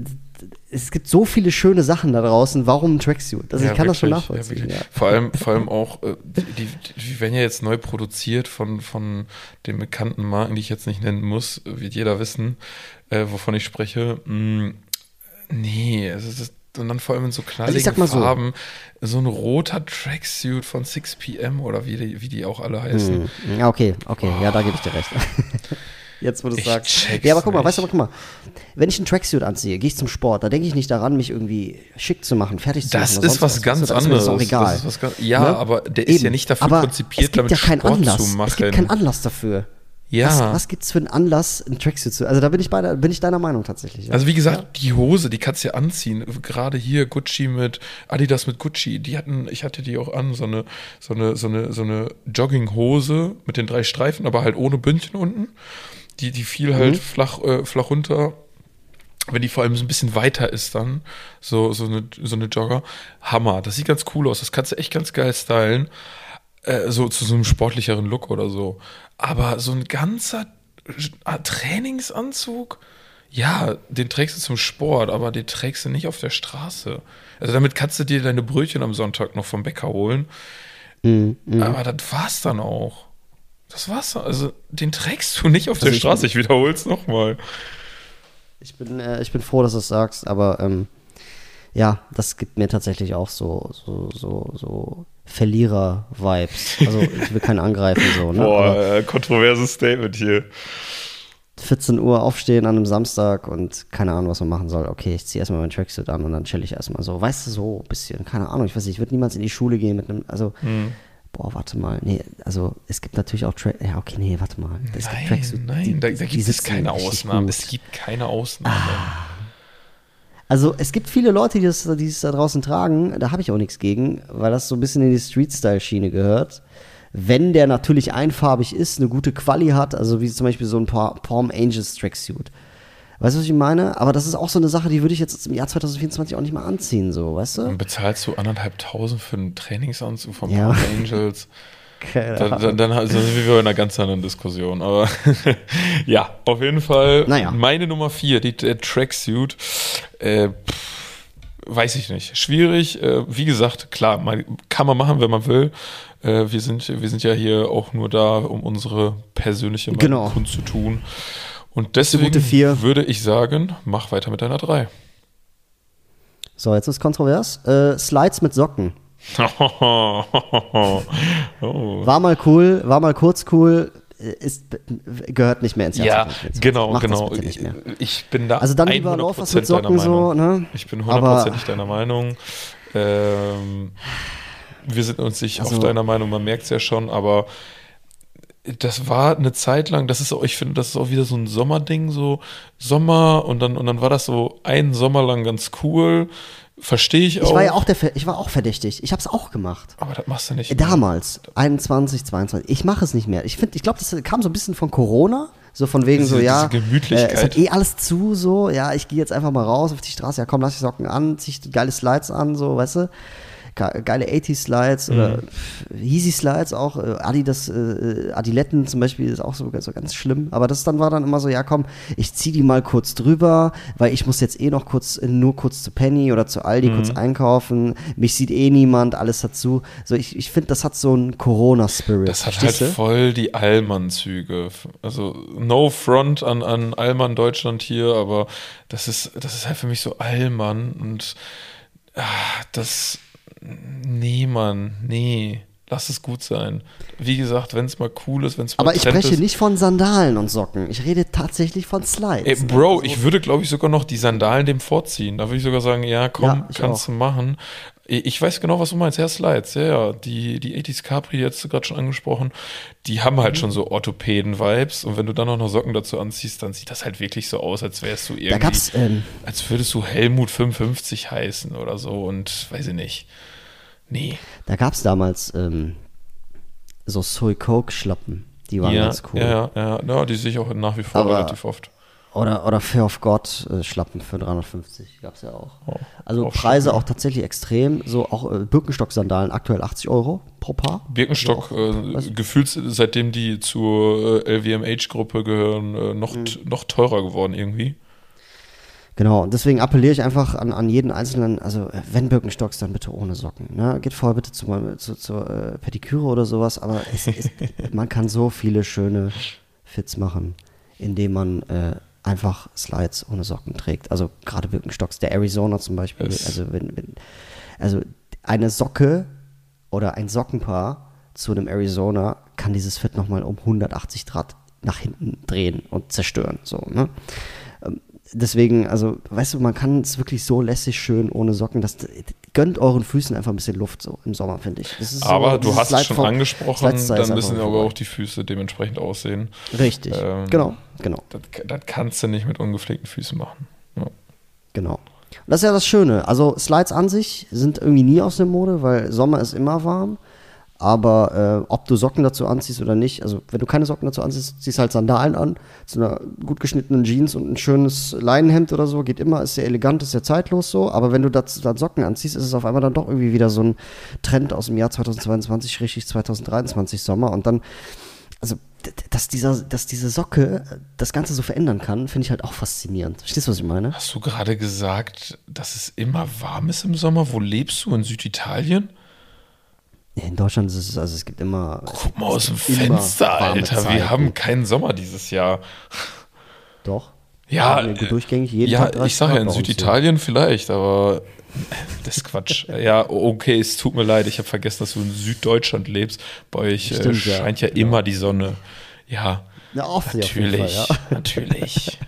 es gibt so viele schöne Sachen da draußen, warum ein Tracksuit? Also ja, ich kann wirklich, das schon nachvollziehen. Ja, ja. Vor allem, vor allem auch, die, die, die werden ja jetzt neu produziert von, von den bekannten Marken, die ich jetzt nicht nennen muss, wird jeder wissen, äh, wovon ich spreche. Mm, nee, es ist, und dann vor allem in so knalligen also Farben, so. so ein roter Tracksuit von six P M oder wie die, wie die auch alle heißen. Mm, ja, okay, okay, oh. ja, da gebe ich dir recht. Jetzt, wo du es sagst. Ja, aber guck mal, weißt du, aber guck mal, wenn ich einen Tracksuit anziehe, gehe ich zum Sport, da denke ich nicht daran, mich irgendwie schick zu machen, fertig zu das machen. Ist was ganz das anderes. ist auch egal. Das ist was ganz, ja, ne? Aber der ist Eben. ja nicht dafür aber konzipiert, damit ja keinen Sport Anlass. zu machen. Es gibt keinen Anlass dafür. Ja. Was, was gibt es für einen Anlass, einen Tracksuit zu? Also da bin ich, bei, bin ich deiner Meinung tatsächlich. Ja. Also wie gesagt, ja. die Hose, die kannst du ja anziehen. Gerade hier Gucci mit, Adidas mit Gucci, die hatten, ich hatte die auch an, so eine, so eine, so eine, so eine Jogginghose mit den drei Streifen, aber halt ohne Bündchen unten. Die, die fiel halt mhm. flach, äh, flach runter. Wenn die vor allem so ein bisschen weiter ist dann, so, so, eine, so eine Jogger, Hammer. Das sieht ganz cool aus, das kannst du echt ganz geil stylen. Äh, so zu so einem sportlicheren Look oder so. Aber so ein ganzer Trainingsanzug, ja, den trägst du zum Sport, aber den trägst du nicht auf der Straße. Also damit kannst du dir deine Brötchen am Sonntag noch vom Bäcker holen. Mhm. Aber das war's dann auch. Das war's. Also, den trägst du nicht auf also der Straße. Ich wiederhole es nochmal. Ich bin, äh, ich bin froh, dass du es sagst, aber ähm, ja, das gibt mir tatsächlich auch so, so, so, so Verlierer-Vibes. Also, ich will keinen angreifen, so, ne? Boah, aber kontroverses Statement hier. vierzehn Uhr aufstehen an einem Samstag und keine Ahnung, was man machen soll. Okay, ich ziehe erstmal meinen Tracksuit an und dann chill ich erstmal so. Weißt du, so ein bisschen, keine Ahnung, ich weiß nicht, ich würde niemals in die Schule gehen mit einem, also. Hm. Boah, warte mal. Nee, also es gibt natürlich auch Track. Ja, okay, nee, warte mal. Es nein, gibt Tracks, nein, die, da, da gibt es keine Ausnahmen. Es gibt keine Ausnahmen. Ah. Also es gibt viele Leute, die das, die es da draußen tragen. Da habe ich auch nichts gegen, weil das so ein bisschen in die Street-Style-Schiene gehört. Wenn der natürlich einfarbig ist, eine gute Quali hat, also wie zum Beispiel so ein Palm Angels Tracksuit. Weißt du, was ich meine? Aber das ist auch so eine Sache, die würde ich jetzt im Jahr zwanzig vierundzwanzig auch nicht mal anziehen, so, weißt du? Und bezahlst du anderthalb tausend für einen Trainingsanzug von ja. Palm Angels? dann, dann, dann also sind wir in einer ganz anderen Diskussion. Aber ja, auf jeden Fall naja. meine Nummer vier, die, der Tracksuit. Äh, pff, weiß ich nicht. Schwierig. Äh, wie gesagt, klar, man, kann man machen, wenn man will. Äh, wir, sind, wir sind ja hier auch nur da, um unsere persönliche Meinung genau. kundzutun. Und deswegen würde ich sagen, mach weiter mit deiner drei. So, jetzt ist kontrovers. Äh, Slides mit Socken. oh. War mal cool, war mal kurz cool, ist, gehört nicht mehr ins Jahr. Ja, genau, Mach genau. Ich, ich bin da also dann lieber Laufers mit Socken so, ne? Ich bin hundertprozentig deiner Meinung. Ähm, wir sind uns nicht Also- auf deiner Meinung, man merkt es ja schon, aber das war eine Zeit lang, das ist auch, ich finde, das ist auch wieder so ein Sommerding, so Sommer und dann, und dann war das so einen Sommer lang ganz cool. Verstehe ich auch. Ich war ja auch, der, Ver- ich war auch verdächtig. Ich habe es auch gemacht. Aber das machst du nicht mehr. Damals, einundzwanzig, zweiundzwanzig. Ich mache es nicht mehr. Ich finde, ich glaube, das kam so ein bisschen von Corona. So von wegen Diese- so, ja, diese Gemütlichkeit. Äh, es hat eh alles zu, so, ja, ich gehe jetzt einfach mal raus auf die Straße, ja komm, lass die Socken an, zieh die geile Slides an, so, weißt du. Ge- Geile achtziger-Slides oder Yeezy-Slides auch, äh, Adidas, äh, Adiletten zum Beispiel ist auch so, so ganz schlimm, aber das dann war dann immer so, ja komm, ich zieh die mal kurz drüber, weil ich muss jetzt eh noch kurz, nur kurz zu Penny oder zu Aldi kurz einkaufen, mich sieht eh niemand, alles dazu, so ich, ich finde, das hat so einen Corona-Spirit. Das hat halt verstehst du? voll die Allmann-Züge. Also no front an, an Allmann Deutschland hier, aber das ist, das ist halt für mich so Allmann und ah, das, nee, Mann, nee. Lass es gut sein. Wie gesagt, wenn es mal cool ist, wenn es mal Aber ich Trend spreche ist. nicht von Sandalen und Socken. Ich rede tatsächlich von Slides. Ey, Bro, ich würde, glaube ich, sogar noch die Sandalen dem vorziehen. Da würde ich sogar sagen, ja, komm, Ja, ich kannst auch. du machen. Ich weiß genau, was du meinst. Ja, Slides, ja, ja. Die, die achtziger Capri, jetzt gerade schon angesprochen, die haben Mhm. halt schon so Orthopäden-Vibes. Und wenn du dann auch noch Socken dazu anziehst, dann sieht das halt wirklich so aus, als wärst du irgendwie, Da gab's, ähm, als würdest du Helmut fünfundfünfzig heißen oder so. Und weiß ich nicht. Nee. da gab's damals ähm, so Soy Coke Schlappen. Die waren ja, ganz cool. ja, ja, ja, ja, die sehe ich auch nach wie vor Aber- relativ oft. Oder, oder Fear of God äh, Schlappen für dreihundertfünfzig gab's ja auch. Oh, Also auch Preise schön. auch tatsächlich extrem. So auch äh, Birkenstock-Sandalen aktuell achtzig Euro pro Paar. Birkenstock, äh, gefühlt seitdem die zur äh, L V M H-Gruppe gehören, äh, noch, Mhm. t- noch teurer geworden irgendwie. Genau, und deswegen appelliere ich einfach an, an jeden Einzelnen, also äh, wenn Birkenstocks, dann bitte ohne Socken. Ne? Geht vorher bitte zu, zu, zur äh, Pediküre oder sowas, aber es ist, man kann so viele schöne Fits machen, indem man äh, einfach Slides ohne Socken trägt. Also gerade Birkenstocks, der Arizona zum Beispiel. Es- Also, wenn, wenn, also eine Socke oder ein Sockenpaar zu einem Arizona kann dieses Fit nochmal um hundertachtzig Grad nach hinten drehen und zerstören. So, ne? Ähm, Deswegen, also, weißt du, man kann es wirklich so lässig schön ohne Socken. Das gönnt euren Füßen einfach ein bisschen Luft so im Sommer, finde ich. Das ist so, Aber du dieses hast es Slide schon vom- angesprochen, Slide-Style ist dann einfach müssen aber vorbei. auch die Füße dementsprechend aussehen. Richtig, Ähm, genau, genau, Das, das kannst du nicht mit ungepflegten Füßen machen. Ja. genau. Und das ist ja das Schöne. Also, Slides an sich sind irgendwie nie aus der Mode, weil Sommer ist immer warm. Aber äh, ob du Socken dazu anziehst oder nicht, also wenn du keine Socken dazu anziehst, ziehst halt Sandalen an, zu einer gut geschnittenen Jeans und ein schönes Leinenhemd oder so, geht immer, ist sehr elegant, ist sehr zeitlos so, aber wenn du dazu dann Socken anziehst, ist es auf einmal dann doch irgendwie wieder so ein Trend aus dem Jahr zweitausendzweiundzwanzig, richtig zweitausenddreiundzwanzig Sommer und dann, also d- d- dass, dieser, dass diese Socke das Ganze so verändern kann, finde ich halt auch faszinierend. Verstehst du, was ich meine? Hast du gerade gesagt, dass es immer warm ist im Sommer? Wo lebst du? In Süditalien? Ja, in Deutschland ist es, also es gibt immer. Guck mal aus dem es gibt immer Fenster, warme Alter. Wir Zeiten. haben keinen Sommer dieses Jahr. Doch. Ja, Wir haben durchgängig jeden ja, Tag dreißig ich sage ja, Grad in bei uns hier. Süditalien vielleicht, aber das ist Quatsch. Ja, okay, es tut mir leid, ich habe vergessen, dass du in Süddeutschland lebst. Bei euch äh, Stimmt, ja. scheint ja Genau. immer die Sonne. Ja, Ja, oft auf jeden natürlich, Fall, ja. natürlich.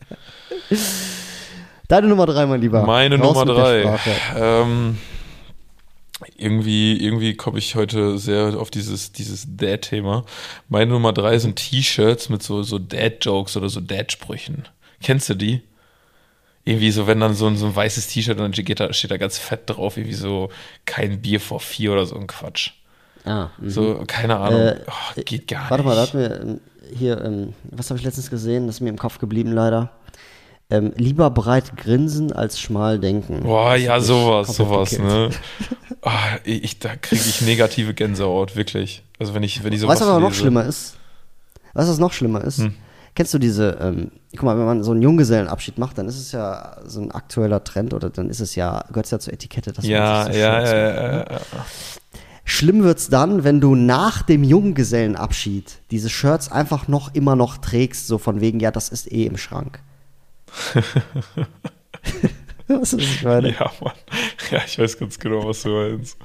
Deine Nummer drei, mein Lieber. Meine Raus Nummer mit der drei. Sprache. Ähm, irgendwie irgendwie komme ich heute sehr auf dieses, dieses Dad-Thema. Meine Nummer drei sind T-Shirts mit so, so Dad-Jokes oder so Dad-Sprüchen. Kennst du die? Irgendwie so, wenn dann so ein, so ein weißes T-Shirt und dann steht da, steht da ganz fett drauf, irgendwie so kein Bier vor vier oder so ein Quatsch. Ah, mhm. So, keine Ahnung. Äh, oh, geht gar Warte nicht. mal, da hat mir ähm, hier, ähm, was habe ich letztens gesehen? Das ist mir im Kopf geblieben leider. Ähm, lieber breit grinsen als schmal denken. Boah, Das ja, hat mich sowas, komplett sowas, gekillt. ne? Ah, ich, da kriege ich negative Gänsehaut, wirklich. Also wenn ich, wenn ich sowas Weißt du, was aber noch lese. schlimmer ist? Weißt du, was noch schlimmer ist? Hm. Kennst du diese, ähm, guck mal, wenn man so einen Junggesellenabschied macht, dann ist es ja so ein aktueller Trend oder dann ist es ja, gehört es ja zur Etikette, dass man Ja, sich so ja, schön ja, anzieht, ja, ne? ja, ja. Schlimm wird's dann, wenn du nach dem Junggesellenabschied diese Shirts einfach noch immer noch trägst, so von wegen, ja, das ist eh im Schrank. Was ist das, ich meine? Ja, Mann. Ja, ich weiß ganz genau, was du meinst.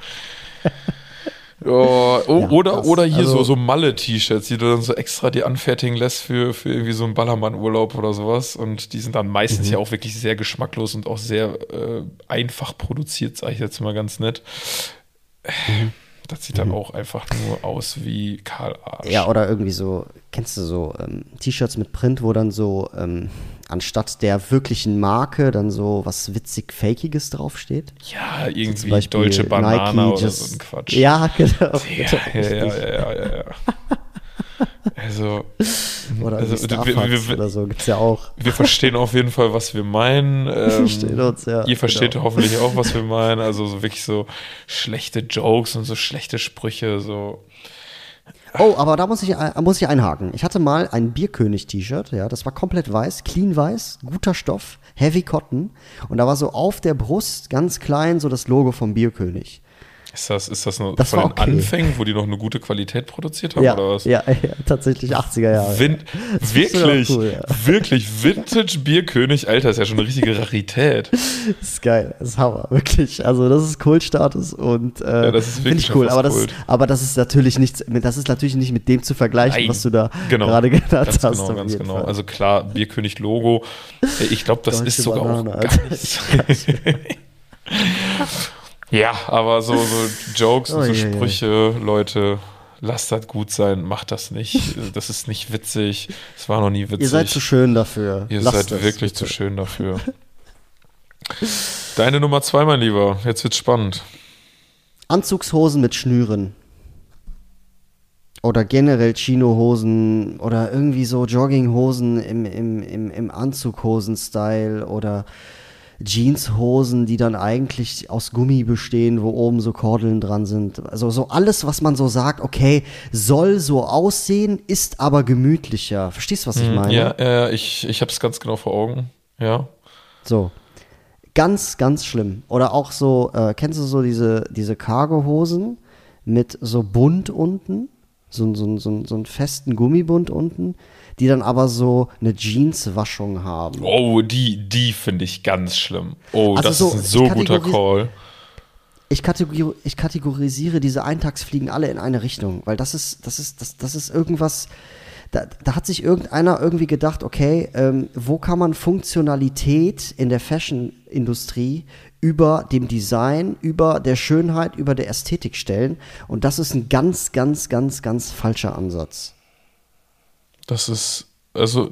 Oh, oh, Ja, oder, das- oder hier also- so, so Malle-T-Shirts, die du dann so extra dir anfertigen lässt für, für irgendwie so einen Ballermann-Urlaub oder sowas. Und die sind dann meistens Mhm. ja auch wirklich sehr geschmacklos und auch sehr äh, einfach produziert, sage ich jetzt mal ganz nett. Das sieht dann Mhm. auch einfach nur aus wie Karl Arsch. Ja, oder irgendwie so, kennst du so ähm, T-Shirts mit Print, wo dann so ähm, anstatt der wirklichen Marke dann so was witzig Fakiges draufsteht? Ja, Zum irgendwie Beispiel Deutsche Banana Nike, oder just, so ein Quatsch. Ja, genau. Ja, ja, ja, ja, ja, ja. Also, Oder also also, wir, wir, wir, oder so, gibt's ja auch. wir verstehen auf jeden Fall, was wir meinen. Ähm, verstehen uns, ja. Ihr versteht genau. hoffentlich auch, was wir meinen. Also so wirklich so schlechte Jokes und so schlechte Sprüche, so. Oh, aber da muss ich, äh, muss ich einhaken. Ich hatte mal ein Bierkönig-T-Shirt, ja, das war komplett weiß, clean weiß, guter Stoff, Heavy Cotton. Und da war so auf der Brust ganz klein so das Logo vom Bierkönig. Ist das, ist das nur Das von war den okay. Anfängen, wo die noch eine gute Qualität produziert haben, Ja, oder was? ja, ja, tatsächlich achtziger Jahre. Vin Das ist sogar wirklich, cool, ja. wirklich Vintage Bierkönig, Alter, ist ja schon eine richtige Rarität. Das ist geil, das ist Hammer, wirklich. Also das ist Kultstatus und äh, Ja, das ist finde wirklich ich cool. schon Aber fast das, Kult. aber das ist natürlich nichts, das ist natürlich nicht mit dem zu vergleichen, Nein, was du da genau, gerade genannt ganz hast. genau, auf ganz jeden genau. Fall. Also klar, Bierkönig-Logo. Ich glaube, das Deutsche ist sogar Banane, auch Alter. gar nicht. Ja, aber so, so Jokes und Oh, so je, je. Sprüche, Leute, lasst das gut sein, macht das nicht. Das ist nicht witzig. Es war noch nie witzig. Ihr seid zu schön dafür. Ihr Lasst seid das, wirklich bitte. zu schön dafür. Deine Nummer zwei, mein Lieber. Jetzt wird's spannend. Anzugshosen mit Schnüren. Oder generell Chinohosen oder irgendwie so Jogginghosen im, im, im, im Anzughosen-Style oder Jeanshosen, die dann eigentlich aus Gummi bestehen, wo oben so Kordeln dran sind. Also so alles, was man so sagt, okay, soll so aussehen, ist aber gemütlicher. Verstehst du, was ich meine? Ja, äh, ich, ich habe es ganz genau vor Augen. Ja. So. Ganz, ganz schlimm. Oder auch so, äh, kennst du so diese, diese Cargo-Hosen mit so Bund unten? So, so, so, so einen festen Gummibund unten, die dann aber so eine Jeans-Waschung haben. Oh, die, die finde ich ganz schlimm. Oh, Also das so, ist ein ich so guter kategori- Call. Ich, kategori- ich kategorisiere diese Eintagsfliegen alle in eine Richtung, weil das ist, das ist, das, das ist irgendwas, da, da hat sich irgendeiner irgendwie gedacht, okay, ähm, wo kann man Funktionalität in der Fashion-Industrie über dem Design, über der Schönheit, über der Ästhetik stellen? Und das ist ein ganz, ganz, ganz, ganz falscher Ansatz. Das ist, also,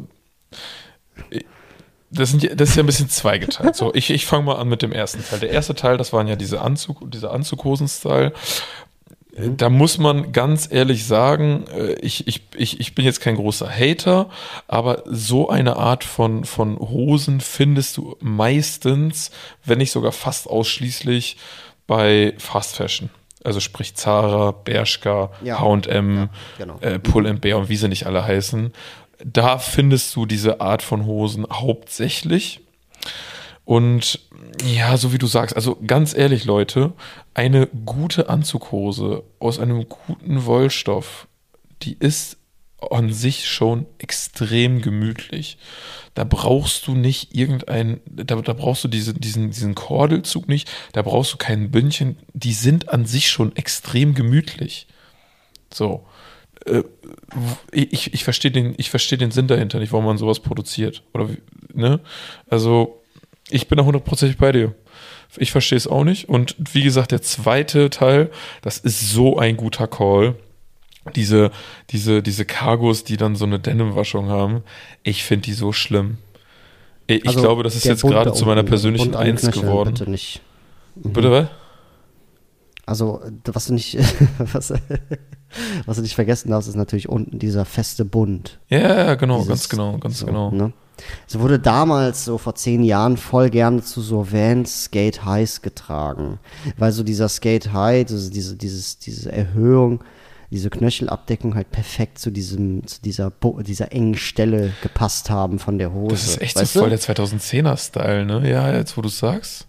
das, sind, ja- das ist ja ein bisschen zweigeteilt. So, ich, ich fange mal an mit dem ersten Teil. Der erste Teil, das waren ja diese Anzug, diese Anzughosen-Style. Da muss man ganz ehrlich sagen, äh, ich, ich, ich, ich bin jetzt kein großer Hater, aber so eine Art von, von Hosen findest du meistens, wenn nicht sogar fast ausschließlich bei Fast Fashion. Also sprich Zara, Bershka, Ja. H und M, Ja, genau. äh, Pull and Bear und wie sie nicht alle heißen. Da findest du diese Art von Hosen hauptsächlich. Und ja, so wie du sagst, also ganz ehrlich, Leute, eine gute Anzughose aus einem guten Wollstoff, die ist an sich schon extrem gemütlich. Da brauchst du nicht irgendein, da, da brauchst du diese, diesen, diesen Kordelzug nicht, da brauchst du kein Bündchen, die sind an sich schon extrem gemütlich. So. Äh, ich, ich verstehe den, ich verstehe den Sinn dahinter nicht, warum man sowas produziert. Oder wie, ne? Also, ich bin da hundertprozentig bei dir. Ich verstehe es auch nicht. Und wie gesagt, der zweite Teil, das ist so ein guter Call. Diese, diese, diese Cargos, die dann so eine Denim-Waschung haben, ich finde die so schlimm. Ich Also, glaube, das ist der jetzt Bund gerade da zu meiner unten, persönlichen Bund an den Eins Knöcheln, geworden. Bitte nicht. Bitte was? Also, was du nicht, was, was du nicht vergessen darfst, ist natürlich unten dieser feste Bund. Ja, ja, genau, Dieses- ganz genau, ganz so, genau. Ne? Es wurde damals, so vor zehn Jahren, voll gerne zu so Vans Skate Highs getragen. Weil so dieser Skate High, diese, diese, dieses, diese Erhöhung, diese Knöchelabdeckung halt perfekt zu diesem, zu dieser, Bo- dieser engen Stelle gepasst haben von der Hose. Das ist echt weißt so voll du? der zweitausendzehner-Style, ne? Ja, jetzt wo du sagst.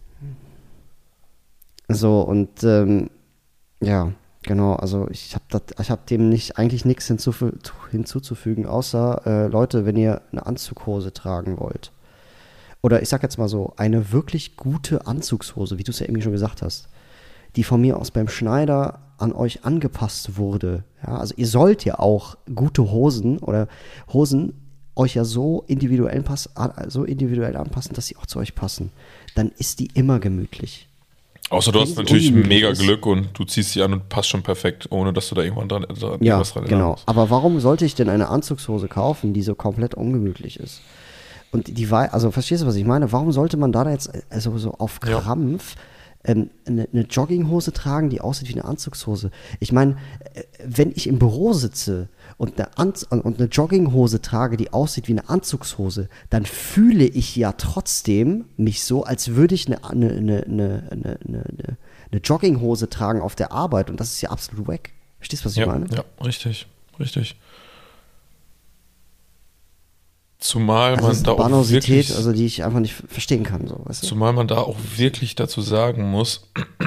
So, und ähm, ja, genau, also ich habe ich hab dem nicht eigentlich nichts hinzufü- hinzuzufügen, außer äh, Leute, wenn ihr eine Anzughose tragen wollt. Oder ich sag jetzt mal so, eine wirklich gute Anzugshose, wie du es ja irgendwie schon gesagt hast, die von mir aus beim Schneider an euch angepasst wurde. Ja, also ihr sollt ja auch gute Hosen oder Hosen euch ja so individuell, pass, so individuell anpassen, dass sie auch zu euch passen. Dann ist die immer gemütlich. Außer du hast riesen natürlich ungemütlich mega ist. Glück und du ziehst sie an und passt schon perfekt, ohne dass du da irgendwann dran, dran Ja, irgendwas dran ändern genau. musst. Aber warum sollte ich denn eine Anzugshose kaufen, die so komplett ungemütlich ist? Und die war, also verstehst du, was ich meine? Warum sollte man da jetzt also so auf Ja. Krampf ähm, eine, eine Jogginghose tragen, die aussieht wie eine Anzugshose? Ich meine, äh, wenn ich im Büro sitze und eine, Anz und eine Jogginghose trage, die aussieht wie eine Anzugshose, dann fühle ich ja trotzdem mich so, als würde ich eine, eine, eine, eine, eine, eine, eine Jogginghose tragen auf der Arbeit. Und das ist ja absolut wack. Verstehst du, was ich Ja, meine? ja, richtig, richtig. Zumal Also man das ist da eine auch Banosität, wirklich, also die ich einfach nicht verstehen kann. So, weißt du? zumal man da auch wirklich dazu sagen muss,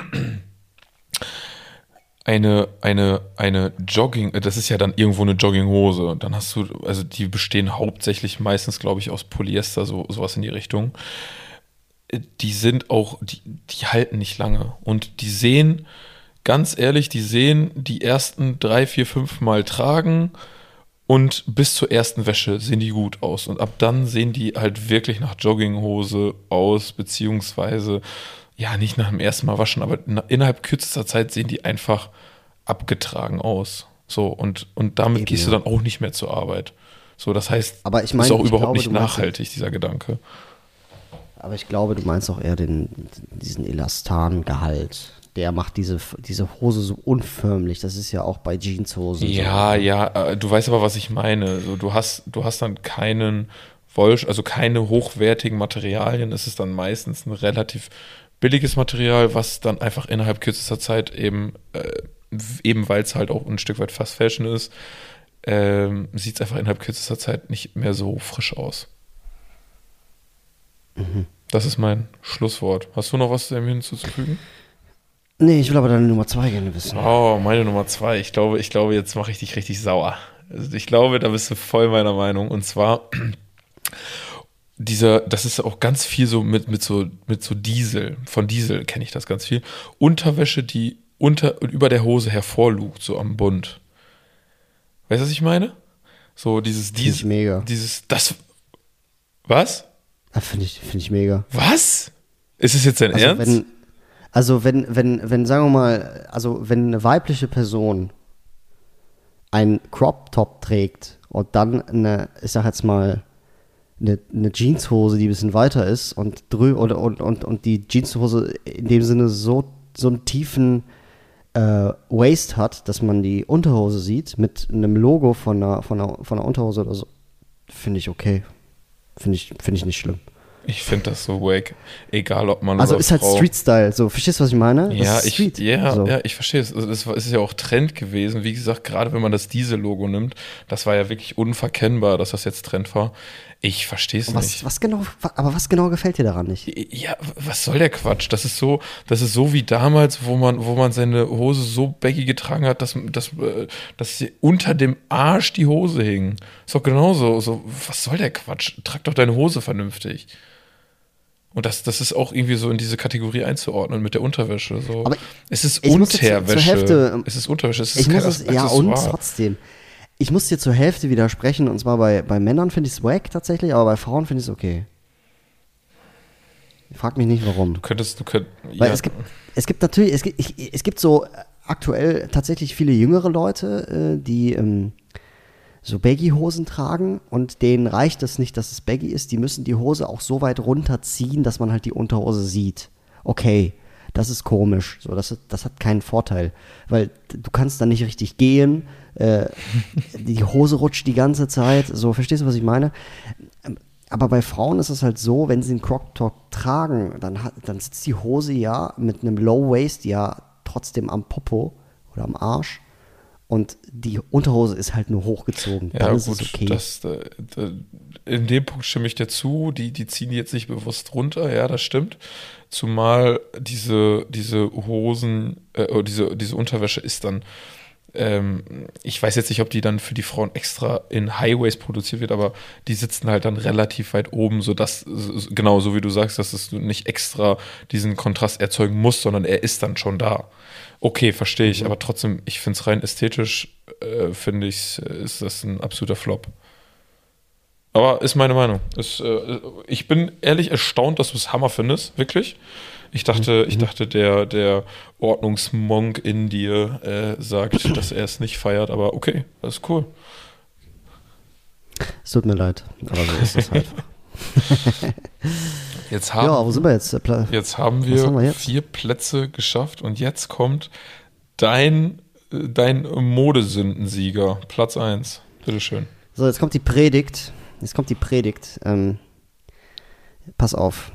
eine, eine, eine Jogging, das ist ja dann irgendwo eine Jogginghose. Dann hast du, also die bestehen hauptsächlich meistens, glaube ich, aus Polyester, so, sowas in die Richtung. Die sind auch, die, die halten nicht lange. Und die sehen, ganz ehrlich, die sehen die ersten drei, vier, fünf Mal tragen und bis zur ersten Wäsche sehen die gut aus. Und ab dann sehen die halt wirklich nach Jogginghose aus, beziehungsweise, ja, nicht nach dem ersten Mal waschen, aber na, innerhalb kürzester Zeit sehen die einfach abgetragen aus. So, und, und damit Eben, gehst ja. du dann auch nicht mehr zur Arbeit. So, das heißt, Aber ich ist meine, auch ich überhaupt glaube, nicht du meinst- nachhaltig, dieser Gedanke. Aber ich glaube, du meinst auch eher den, diesen Elastan-Gehalt. Der macht diese, diese Hose so unförmlich. Das ist ja auch bei Jeanshosen Ja, so. ja, äh, du weißt aber, was ich meine. So, du hast, du hast dann keinen Wollsch, also keine hochwertigen Materialien. Es ist dann meistens ein relativ billiges Material, was dann einfach innerhalb kürzester Zeit eben, äh, eben weil es halt auch ein Stück weit Fast Fashion ist, ähm, sieht es einfach innerhalb kürzester Zeit nicht mehr so frisch aus. Mhm. Das ist mein Schlusswort. Hast du noch was dem hinzuzufügen? Nee, ich will aber deine Nummer zwei gerne wissen. Oh, meine Nummer zwei. Ich glaube, ich glaube, jetzt mache ich dich richtig sauer. Also ich glaube, da bist du voll meiner Meinung. Und zwar dieser, das ist auch ganz viel so mit, mit so, mit so Diesel. Von Diesel kenne ich das ganz viel. Unterwäsche, die unter und über der Hose hervorlugt, so am Bund. Weißt du, was ich meine? So dieses Finde ich Diesel. mega. Dieses, das. Was? Ah, Finde ich, find ich mega. Was? Ist es jetzt dein Also Ernst? wenn, also wenn, wenn, wenn, sagen wir mal, also wenn eine weibliche Person einen Crop-Top trägt und dann eine, ich sag jetzt mal, eine, eine Jeanshose, die ein bisschen weiter ist und drü oder, und, und, und die Jeanshose in dem Sinne so, so einen tiefen äh, Waist hat, dass man die Unterhose sieht, mit einem Logo von einer, von einer, von einer Unterhose oder so, finde ich okay. Finde ich, finde ich nicht schlimm. Ich finde das so wack. Egal, ob man Also oder ist halt Frau. Street-Style, so, verstehst du, was ich meine? Das Ja, ist ich, Street. ja, so. ja, ich verstehe es. Also es war- es ist ja auch Trend gewesen. Wie gesagt, gerade wenn man das Diesel-Logo nimmt, das war ja wirklich unverkennbar, dass das jetzt Trend war. Ich verstehe es Was, nicht. was genau, wa- aber was genau gefällt dir daran nicht? Ja, was soll der Quatsch? Das ist so, das ist so wie damals, wo man, wo man seine Hose so baggy getragen hat, dass, dass, äh, dass sie unter dem Arsch die Hose hing. Ist doch genauso. So, was soll der Quatsch? Trag doch deine Hose vernünftig. Und das, das ist auch irgendwie so in diese Kategorie einzuordnen mit der Unterwäsche. So. Aber es ist ich muss jetzt zur Unterwäsche. Hälfte, ähm, es ist Unterwäsche. Es ist Ich kein muss es, ja und Accessoire. trotzdem. Ich muss dir zur Hälfte widersprechen, und zwar bei, bei Männern finde ich es wack tatsächlich, aber bei Frauen finde ich es okay. Frag mich nicht, warum. Du könntest, du könntest, Weil ja, es gibt, es gibt natürlich, es gibt, ich, es gibt so aktuell tatsächlich viele jüngere Leute, äh, die ähm, so Baggy-Hosen tragen und denen reicht es nicht, dass es Baggy ist. Die müssen die Hose auch so weit runterziehen, dass man halt die Unterhose sieht. Okay, das ist komisch. So, das, das hat keinen Vorteil, weil du kannst dann nicht richtig gehen. Äh, die Hose rutscht die ganze Zeit. So, verstehst du, was ich meine? Aber bei Frauen ist es halt so, wenn sie einen Crop-Top tragen, dann, hat, dann sitzt die Hose ja mit einem Low-Waist ja trotzdem am Popo oder am Arsch. Und die Unterhose ist halt nur hochgezogen. ja, Dann ist gut, es okay. das, äh, äh, in dem Punkt stimme ich dir zu. Die, die ziehen die jetzt nicht bewusst runter, ja, das stimmt. Zumal diese, diese Hosen, äh, oder diese, diese Unterwäsche ist dann, ähm, ich weiß jetzt nicht, ob die dann für die Frauen extra in Highways produziert wird, aber die sitzen halt dann relativ weit oben, sodass, genau so wie du sagst, dass es nicht extra diesen Kontrast erzeugen muss, sondern er ist dann schon da. Okay, verstehe ich, Mhm. aber trotzdem, ich finde es rein ästhetisch, äh, finde ich, ist das ein absoluter Flop. Aber ist meine Meinung. Ist, äh, ich bin ehrlich erstaunt, dass du es Hammer findest, wirklich. Ich dachte, ich dachte, der, der Ordnungsmonk in dir äh, sagt, dass er es nicht feiert, aber okay, das ist cool. Es tut mir leid, aber so ist es halt. Jetzt haben, ja, wo sind wir jetzt? Pla- jetzt haben wir, haben wir jetzt? vier Plätze geschafft und jetzt kommt dein, dein Modesündensieger, Platz eins. Bitteschön. So, jetzt kommt die Predigt. Jetzt kommt die Predigt. Ähm, pass auf.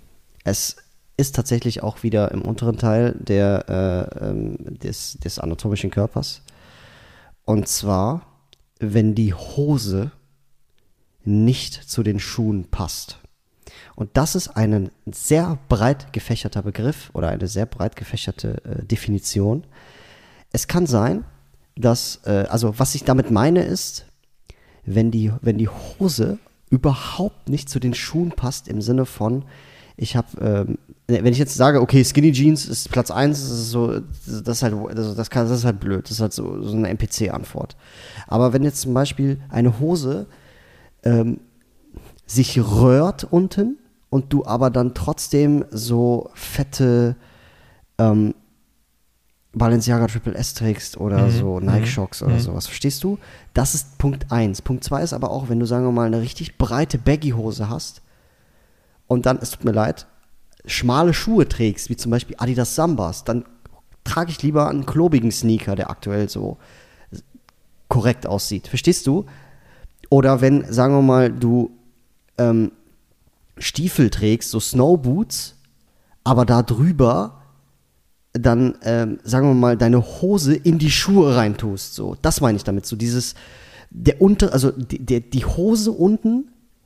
Es ist tatsächlich auch wieder im unteren Teil der, äh, ähm, des, des anatomischen Körpers. Und zwar, wenn die Hose nicht zu den Schuhen passt. Und das ist ein sehr breit gefächerter Begriff oder eine sehr breit gefächerte äh, Definition. Es kann sein, dass, äh, also was ich damit meine ist, wenn die, wenn die Hose überhaupt nicht zu den Schuhen passt, im Sinne von, ich habe, ähm, wenn ich jetzt sage, okay, Skinny Jeans ist Platz eins, das ist so, das ist halt, das, das, kann, das ist halt blöd, das ist halt so, so eine N P C-Antwort. Aber wenn jetzt zum Beispiel eine Hose ähm, sich röhrt unten und du aber dann trotzdem so fette ähm, Balenciaga Triple S trägst oder Mhm. so Nike Shocks oder Mhm. sowas, verstehst du? Das ist Punkt eins. Punkt zwei ist aber auch, wenn du, sagen wir mal, eine richtig breite Baggy-Hose hast und dann, es tut mir leid, schmale Schuhe trägst, wie zum Beispiel Adidas Sambas, dann trage ich lieber einen klobigen Sneaker, der aktuell so korrekt aussieht. Verstehst du? Oder wenn, sagen wir mal, du ähm, Stiefel trägst, so Snowboots, aber da drüber dann, ähm, sagen wir mal, deine Hose in die Schuhe reintust. So, das meine ich damit. So dieses, der unter, also die, der, die Hose unten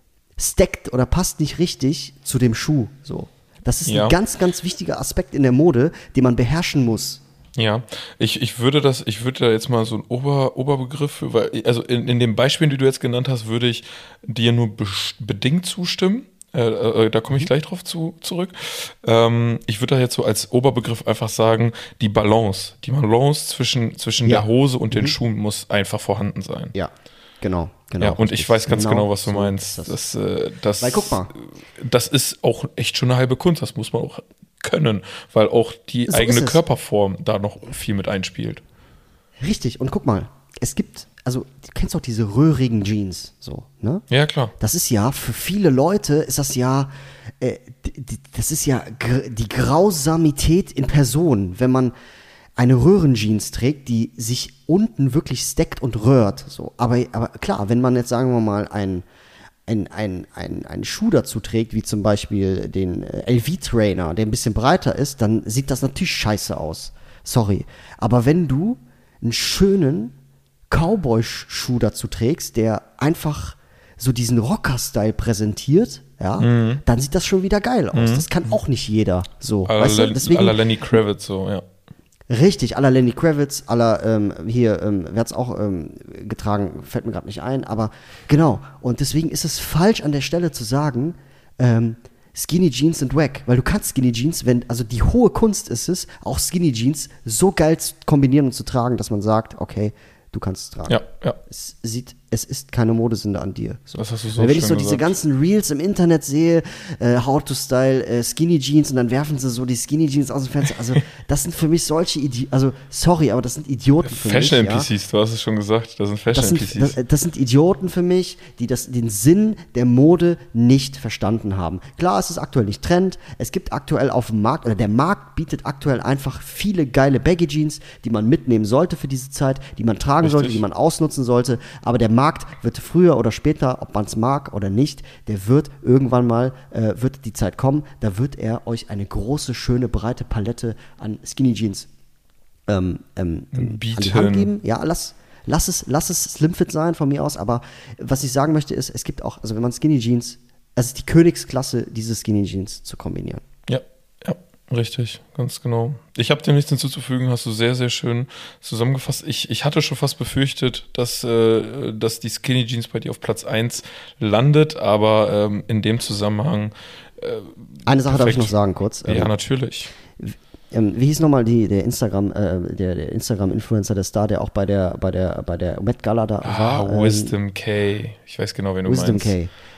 stackt oder passt nicht richtig zu dem Schuh. So, das ist Ja. ein ganz, ganz wichtiger Aspekt in der Mode, den man beherrschen muss. Ja, ich, ich würde das, ich würde da jetzt mal so einen Ober, Oberbegriff für, weil, also in, in den Beispielen, die du jetzt genannt hast, würde ich dir nur bes- bedingt zustimmen. Äh, äh, da komme ich gleich drauf zu, zurück. Ähm, ich würde da jetzt so als Oberbegriff einfach sagen, die Balance. Die Balance zwischen, zwischen Ja. der Hose und den Mhm. Schuhen muss einfach vorhanden sein. Ja, genau. genau ja, und ich richtig. weiß ganz genau, was du so meinst. ist Das, das. äh, das, Weil guck mal. das ist auch echt schon eine halbe Kunst, das muss man auch können, weil auch die So eigene ist es. Körperform da noch viel mit einspielt. Richtig, und guck mal, es gibt, also du kennst auch diese röhrigen Jeans, so, ne? Ja, klar. Das ist ja, für viele Leute ist das ja, äh, d- d- das ist ja gr- die Grausamität in Person, wenn man eine Röhrenjeans trägt, die sich unten wirklich stackt und röhrt, so. Aber, aber klar, wenn man jetzt, sagen wir mal, ein ein, ein, ein, einen Schuh dazu trägt, wie zum Beispiel den äh, L V-Trainer, der ein bisschen breiter ist, dann sieht das natürlich scheiße aus. Sorry. Aber wenn du einen schönen Cowboy-Schuh dazu trägst, der einfach so diesen Rocker-Style präsentiert, ja, Mhm. dann sieht das schon wieder geil aus. Das kann auch nicht jeder so. Weißt du? À la Deswegen, Lenny Kravitz, so, ja. richtig, à la Lenny Kravitz, à la, ähm, hier, ähm, wer hat's auch ähm, getragen, fällt mir gerade nicht ein, aber genau. Und deswegen ist es falsch an der Stelle zu sagen, ähm, Skinny Jeans sind wack, weil du kannst Skinny Jeans, wenn, also die hohe Kunst ist es, auch Skinny Jeans so geil zu kombinieren und zu tragen, dass man sagt, okay, du kannst es tragen. Ja, ja. Es sieht, es ist keine Modesünde an dir. So. Das hast du so Weil wenn ich schön so diese gesagt. ganzen Reels im Internet sehe, äh, How to Style äh, Skinny Jeans und dann werfen sie so die Skinny Jeans aus dem Fenster. Also das sind für mich solche Idioten, also sorry, aber das sind Idioten für Fashion mich. N P Cs, du hast es schon gesagt, das sind Das Fashion N P Cs. sind, das, das sind Idioten für mich, die das, den Sinn der Mode nicht verstanden haben. Klar, es ist aktuell nicht Trend. Es gibt aktuell auf dem Markt, oder der Markt bietet aktuell einfach viele geile Baggy Jeans, die man mitnehmen sollte für diese Zeit, die man tragen Richtig. sollte, die man ausnutzen sollte. Aber der Markt wird früher oder später, ob man es mag oder nicht, der wird irgendwann mal, äh, wird die Zeit kommen, da wird er euch eine große, schöne, breite Palette an Skinny Jeans ähm, ähm, an die Bieten. Hand geben. Ja, lass, lass, es, lass es Slimfit sein von mir aus, aber was ich sagen möchte ist, es gibt auch, also wenn man Skinny Jeans, es ist die Königsklasse, diese Skinny Jeans zu kombinieren. Ja, ja, richtig, ganz genau. Ich habe dem nichts hinzuzufügen, hast du sehr, sehr schön zusammengefasst. Ich, ich hatte schon fast befürchtet, dass, äh, dass die Skinny Jeans bei dir auf Platz eins landet, aber ähm, in dem Zusammenhang äh, Eine Sache darf ich perfekt. noch sagen kurz. Ja, Ähm, natürlich. ähm, wie hieß nochmal die, der Instagram, äh, der, der Instagram-Influencer, der Star, der auch bei der, bei der, bei der Met Gala da Ah, war? ähm, Wisdom K. Ich weiß genau, wen du Wisdom meinst. K.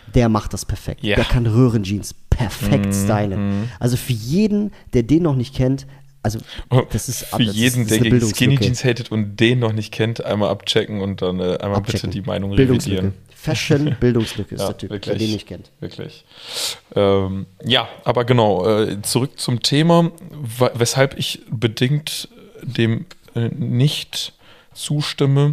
der macht das perfekt. Ja. Der kann Röhrenjeans perfekt Mhm. stylen. Also für jeden, der den noch nicht kennt, also das ist Für das jeden, ist, das ist der eine Skinny Bildungslücke. Jeans hatet und den noch nicht kennt, einmal abchecken und dann äh, einmal Abchecken. bitte die Meinung Bildungslücke. revidieren. Fashion, Bildungslücke ist Ja, der Typ, wirklich. der den nicht kennt. Wirklich. Ähm, ja, aber genau, äh, zurück zum Thema, wa- weshalb ich bedingt dem äh, nicht zustimme.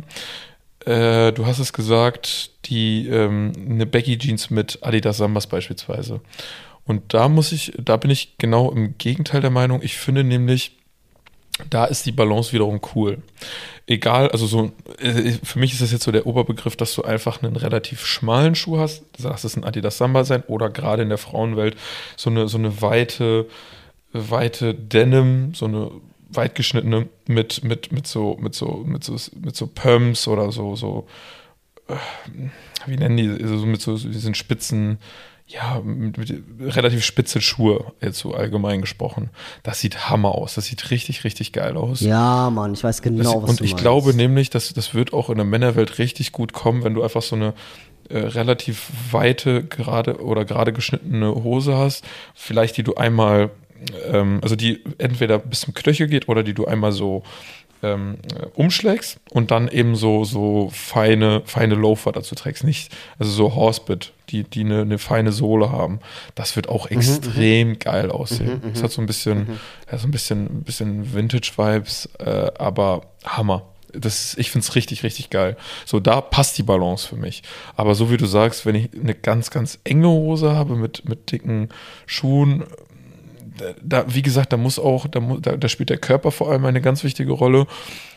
Äh, du hast es gesagt, die ähm, eine Baggy Jeans mit Adidas Sambas beispielsweise. Und da muss ich, da bin ich genau im Gegenteil der Meinung. Ich finde nämlich, da ist die Balance wiederum cool. Egal, also so, äh, für mich ist das jetzt so der Oberbegriff, dass du einfach einen relativ schmalen Schuh hast, lass es ein Adidas Samba sein oder gerade in der Frauenwelt so eine, so eine weite, weite Denim, so eine weit geschnittene mit, mit, mit so, mit so, mit so, mit so Pumps oder so, so, äh, wie nennen die, also so mit so diesen spitzen, ja, mit, mit relativ spitze Schuhe, jetzt so allgemein gesprochen. Das sieht Hammer aus. Das sieht richtig, richtig geil aus. Ja, Mann, ich weiß genau, Das, was und du ich meinst. glaube nämlich, dass das wird auch in der Männerwelt richtig gut kommen, wenn du einfach so eine äh, relativ weite, gerade oder gerade geschnittene Hose hast, vielleicht die du einmal, ähm, also die entweder bis zum Knöchel geht oder die du einmal so ähm, äh, umschlägst und dann eben so, so feine, feine Loafer dazu trägst. Nicht, also so Horsebit, die, die eine, eine feine Sohle haben. Das wird auch extrem mhm, geil aussehen. Es mhm, hat so ein bisschen, mhm. ja, so ein bisschen, ein bisschen Vintage-Vibes, äh, aber Hammer. Das, ich finde es richtig, richtig geil. So, da passt die Balance für mich. Aber so wie du sagst, wenn ich eine ganz, ganz enge Hose habe mit, mit dicken Schuhen, da, wie gesagt, da muss auch, da, da, da spielt der Körper vor allem eine ganz wichtige Rolle.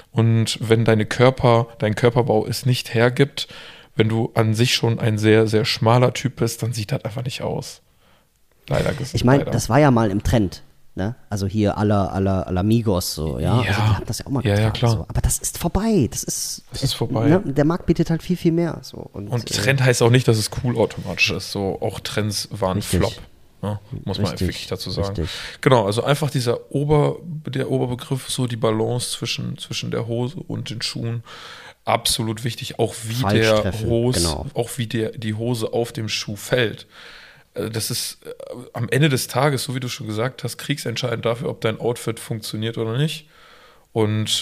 Und wenn deine Körper, dein Körperbau es nicht hergibt, wenn du an sich schon ein sehr, sehr schmaler Typ bist, dann sieht das einfach nicht aus. Leider gesagt. Ich meine, das war ja mal im Trend. Ne? Also hier aller aller aller Migos so, ja. Ja. Also die haben das ja auch mal Ja, getragen. ja, klar. So. Aber das ist vorbei. Das ist, Das ist vorbei. Ne? Der Markt bietet halt viel, viel mehr. So. Und, Und äh, Trend heißt auch nicht, dass es cool automatisch ist. So, auch Trends waren Richtig. Flop. Ne? Muss man Richtig, wirklich dazu sagen. richtig. Genau, also einfach dieser Ober, der Oberbegriff, so die Balance zwischen, zwischen der Hose und den Schuhen. Absolut wichtig, auch wie Falsch der treffen, Hose, genau. auch wie der, die Hose auf dem Schuh fällt. Äh, Das ist äh, am Ende des Tages, so wie du schon gesagt hast, kriegsentscheidend dafür, ob dein Outfit funktioniert oder nicht. Und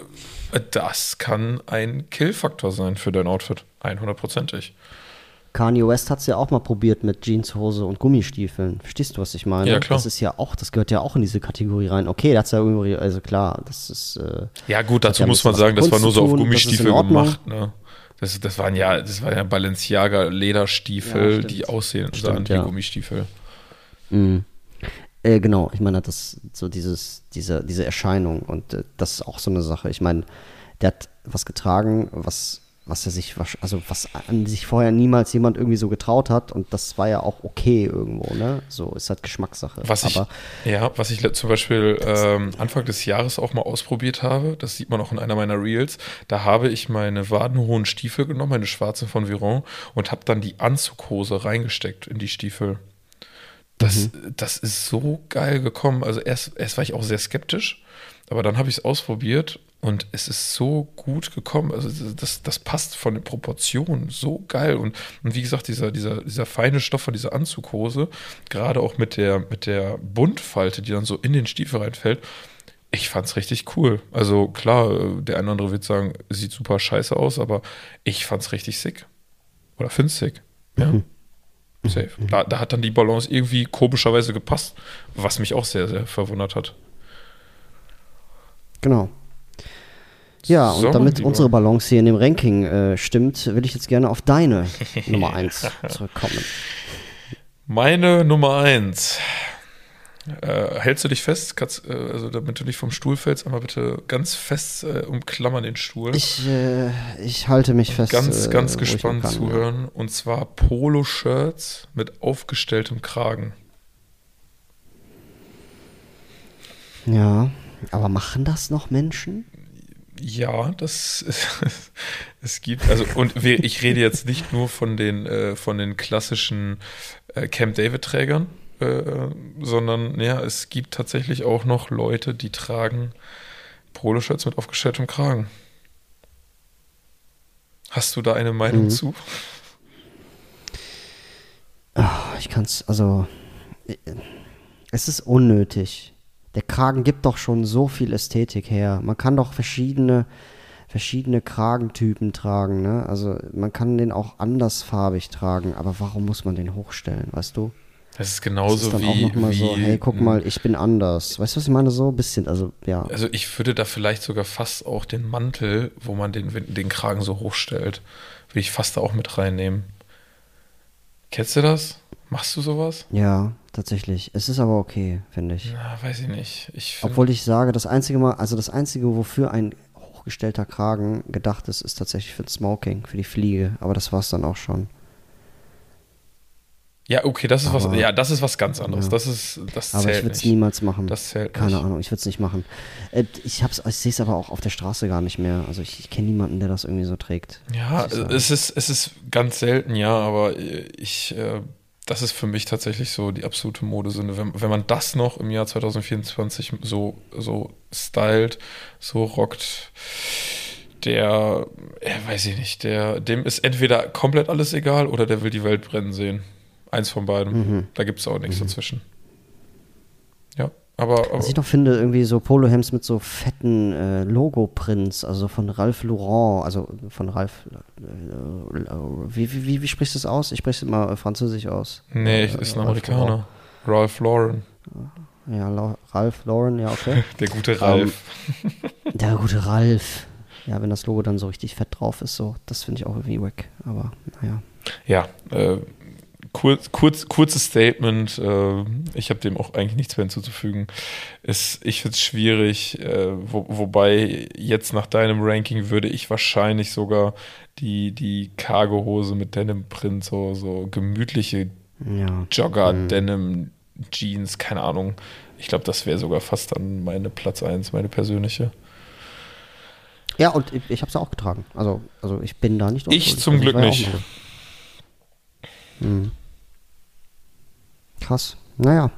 äh, das kann ein Kill-Faktor sein für dein Outfit, hundertprozentig. Kanye West hat es ja auch mal probiert mit Jeanshose und Gummistiefeln. Verstehst du, was ich meine? Ja, klar. Das ist ja auch, das gehört ja auch in diese Kategorie rein. Okay, das ist ja irgendwie, also klar, das ist. Äh, Ja, gut, hat dazu ja muss mit man was sagen, das Kunst war nur zu so auf tun, das ist Gummistiefel in Ordnung. gemacht. Ne? Das, das waren ja, das waren ja Balenciaga Lederstiefel, Ja, stimmt. die aussehen Stimmt, sahen wie ja. Gummistiefel. Mhm. Äh, genau, ich meine, das so dieses, diese, diese Erscheinung und äh, das ist auch so eine Sache. Ich meine, der hat was getragen, was, was er sich, wasch- also was an sich vorher niemals jemand irgendwie so getraut hat und das war ja auch okay irgendwo, ne? So ist halt Geschmackssache. Was ich, Aber ja, was ich le- zum Beispiel ähm, Anfang des Jahres auch mal ausprobiert habe, das sieht man auch in einer meiner Reels, da habe ich meine wadenhohen Stiefel genommen, meine schwarzen von Viron, und habe dann die Anzughose reingesteckt in die Stiefel. Das, das ist so geil gekommen. Also erst, erst war ich auch sehr skeptisch, aber dann habe ich es ausprobiert und es ist so gut gekommen. Also das, das passt von den Proportionen so geil. Und, und wie gesagt, dieser, dieser, dieser feine Stoff von dieser Anzughose, gerade auch mit der, mit der Buntfalte, die dann so in den Stiefel reinfällt, ich fand's richtig cool. Also klar, der eine oder andere wird sagen, sieht super scheiße aus, aber ich fand's richtig sick. Oder find's sick. Ja. Mhm. Safe. Da, da hat dann die Balance irgendwie komischerweise gepasst, was mich auch sehr, sehr verwundert hat. genau. Ja, So, und damit mein Lieber. unsere Balance hier in dem Ranking äh, stimmt, will ich jetzt gerne auf deine Nummer eins zurückkommen. Meine Nummer eins. Äh, hältst du dich fest? Kannst, äh, also damit du nicht vom Stuhl fällst, einmal bitte ganz fest äh, umklammern den Stuhl. Ich, äh, ich halte mich fest. ganz, äh, ganz wo ich gespannt nur kann, zuhören. Und zwar Polo-Shirts mit aufgestelltem Kragen. Ja. ja, aber machen das noch Menschen? Ja, das es gibt, also, und wir, ich rede jetzt nicht nur von den, äh, von den klassischen äh, Camp David-Trägern, äh, sondern ja, es gibt tatsächlich auch noch Leute, die tragen Poloshirts mit aufgestelltem Kragen. Hast du da eine Meinung Mhm. zu? Ach, ich kann's, also, es ist unnötig. Der Kragen gibt doch schon so viel Ästhetik her. Man kann doch verschiedene, verschiedene Kragentypen tragen, ne? Also man kann den auch andersfarbig tragen, aber warum muss man den hochstellen, weißt du? Das ist genauso das ist dann wie, auch noch mal wie so, hey, guck mal, ich bin anders. Weißt du, was ich meine? So ein bisschen, also ja. Also ich würde da vielleicht sogar fast auch den Mantel, wo man den, den Kragen so hochstellt, würde ich fast da auch mit reinnehmen. Kennst du das? Machst du sowas? Ja, tatsächlich. Es ist aber okay, finde ich. Na, weiß ich nicht. Ich find, Obwohl ich sage, das einzige Mal, also das einzige, wofür ein hochgestellter Kragen gedacht ist, ist tatsächlich für das Smoking, für die Fliege. Aber das war es dann auch schon. Ja, okay, das ist aber, was. Ja, das ist was ganz anderes. Ja. Das ist, das aber zählt ich würde es nicht. niemals machen. Das zählt Keine nicht. Ahnung, ich würde es nicht machen. Äh, ich hab's, ich sehe es aber auch auf der Straße gar nicht mehr. Also ich, ich kenne niemanden, der das irgendwie so trägt. Ja, es ist, es ist ganz selten, ja, aber ich, äh, das ist für mich tatsächlich so die absolute Modesünde. Wenn, wenn man das noch im Jahr zwanzig vierundzwanzig so, so stylt, so rockt, der, ja, weiß ich nicht, der, dem ist entweder komplett alles egal oder der will die Welt brennen sehen. Eins von beiden. Mhm. Da gibt es auch nichts mhm. dazwischen. Ja, aber, aber. Was ich noch finde, irgendwie so Polohemds mit so fetten äh, Logo-Prints, also von Ralph Lauren, also von Ralph, äh, äh, wie, wie, wie sprichst du es aus? Ich spreche es immer französisch aus. Nee, äh, ist ein Amerikaner. Ralph Lauren. Ja, La- Ralph Lauren, ja, okay. Der gute Ralph. Um, der gute Ralph. Ja, wenn das Logo dann so richtig fett drauf ist, so, das finde ich auch irgendwie wack, aber naja. Ja, äh, kurz, kurz, kurzes Statement, äh, ich habe dem auch eigentlich nichts mehr hinzuzufügen. Es, ich finde es schwierig, äh, wo, wobei jetzt nach deinem Ranking würde ich wahrscheinlich sogar die, die Cargo-Hose mit Denim-Print, so, so gemütliche ja. Jogger, mhm. Denim, Jeans, keine Ahnung. Ich glaube, das wäre sogar fast dann meine Platz eins, meine persönliche. Ja, und ich, ich habe es auch getragen. Also, also ich bin da nicht Ich zum also Glück ich nicht. Hm. Krass. Naja.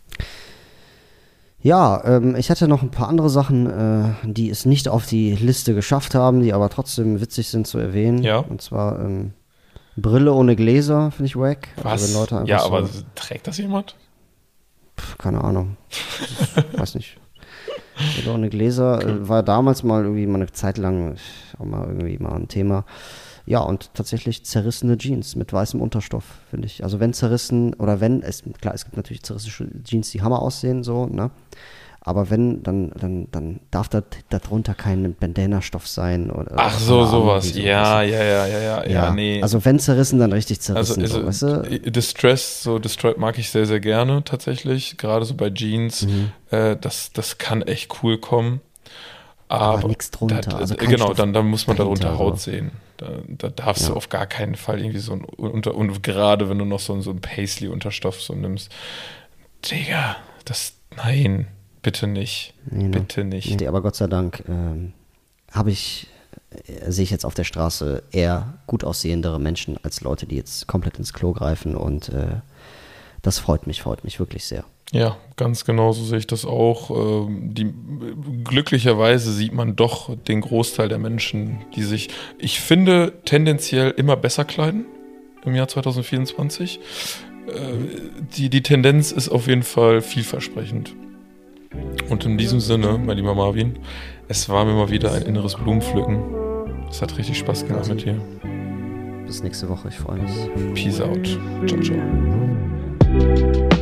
Ja, ähm, ich hatte noch ein paar andere Sachen, äh, die es nicht auf die Liste geschafft haben, die aber trotzdem witzig sind zu erwähnen. Ja. Und zwar ähm, Brille ohne Gläser, finde ich wack. Was? Also wenn Leute einfach ja, so, aber trägt das jemand? Pff, keine Ahnung. Ich weiß nicht. Brille ohne Gläser äh, war damals mal irgendwie mal eine Zeit lang auch mal irgendwie mal ein Thema. Ja, und tatsächlich zerrissene Jeans mit weißem Unterstoff, finde ich. Also wenn zerrissen, oder wenn, es, klar, es gibt natürlich zerrissene Jeans, die Hammer aussehen, so, ne? Aber wenn, dann, dann, dann darf da darunter kein Bandana-Stoff sein. Oder, Ach so, sowas. Ja, ja, ja, ja, ja, ja, nee. Also wenn zerrissen, dann richtig zerrissen. Also, also so, weißt du? Distressed, so Distressed mag ich sehr, sehr gerne, tatsächlich. Gerade so bei Jeans. Mhm. Äh, das, das kann echt cool kommen. Aber, aber nichts drunter. Da, also genau, Stoff dann, dann muss man dahinter, darunter Haut so. sehen. Da, da darfst Ja. du auf gar keinen Fall irgendwie so ein unter und gerade wenn du noch so, so ein Paisley-Unterstoff so nimmst. Digga, das, nein, bitte nicht. Nee, ne? Bitte nicht. Nee, aber Gott sei Dank ähm, habe ich, äh, sehe ich jetzt auf der Straße eher gut aussehendere Menschen als Leute, die jetzt komplett ins Klo greifen und äh, das freut mich, freut mich wirklich sehr. Ja, ganz genau so sehe ich das auch. Ähm, die, glücklicherweise sieht man doch den Großteil der Menschen, die sich, ich finde, tendenziell immer besser kleiden im Jahr zwanzig vierundzwanzig. Äh, die, die Tendenz ist auf jeden Fall vielversprechend. Und in diesem Sinne, mein lieber Marvin, es war mir mal wieder ein inneres Blumenpflücken. Es hat richtig Spaß gemacht mit dir. Bis nächste Woche, ich freue mich. Peace out. Ciao, ciao.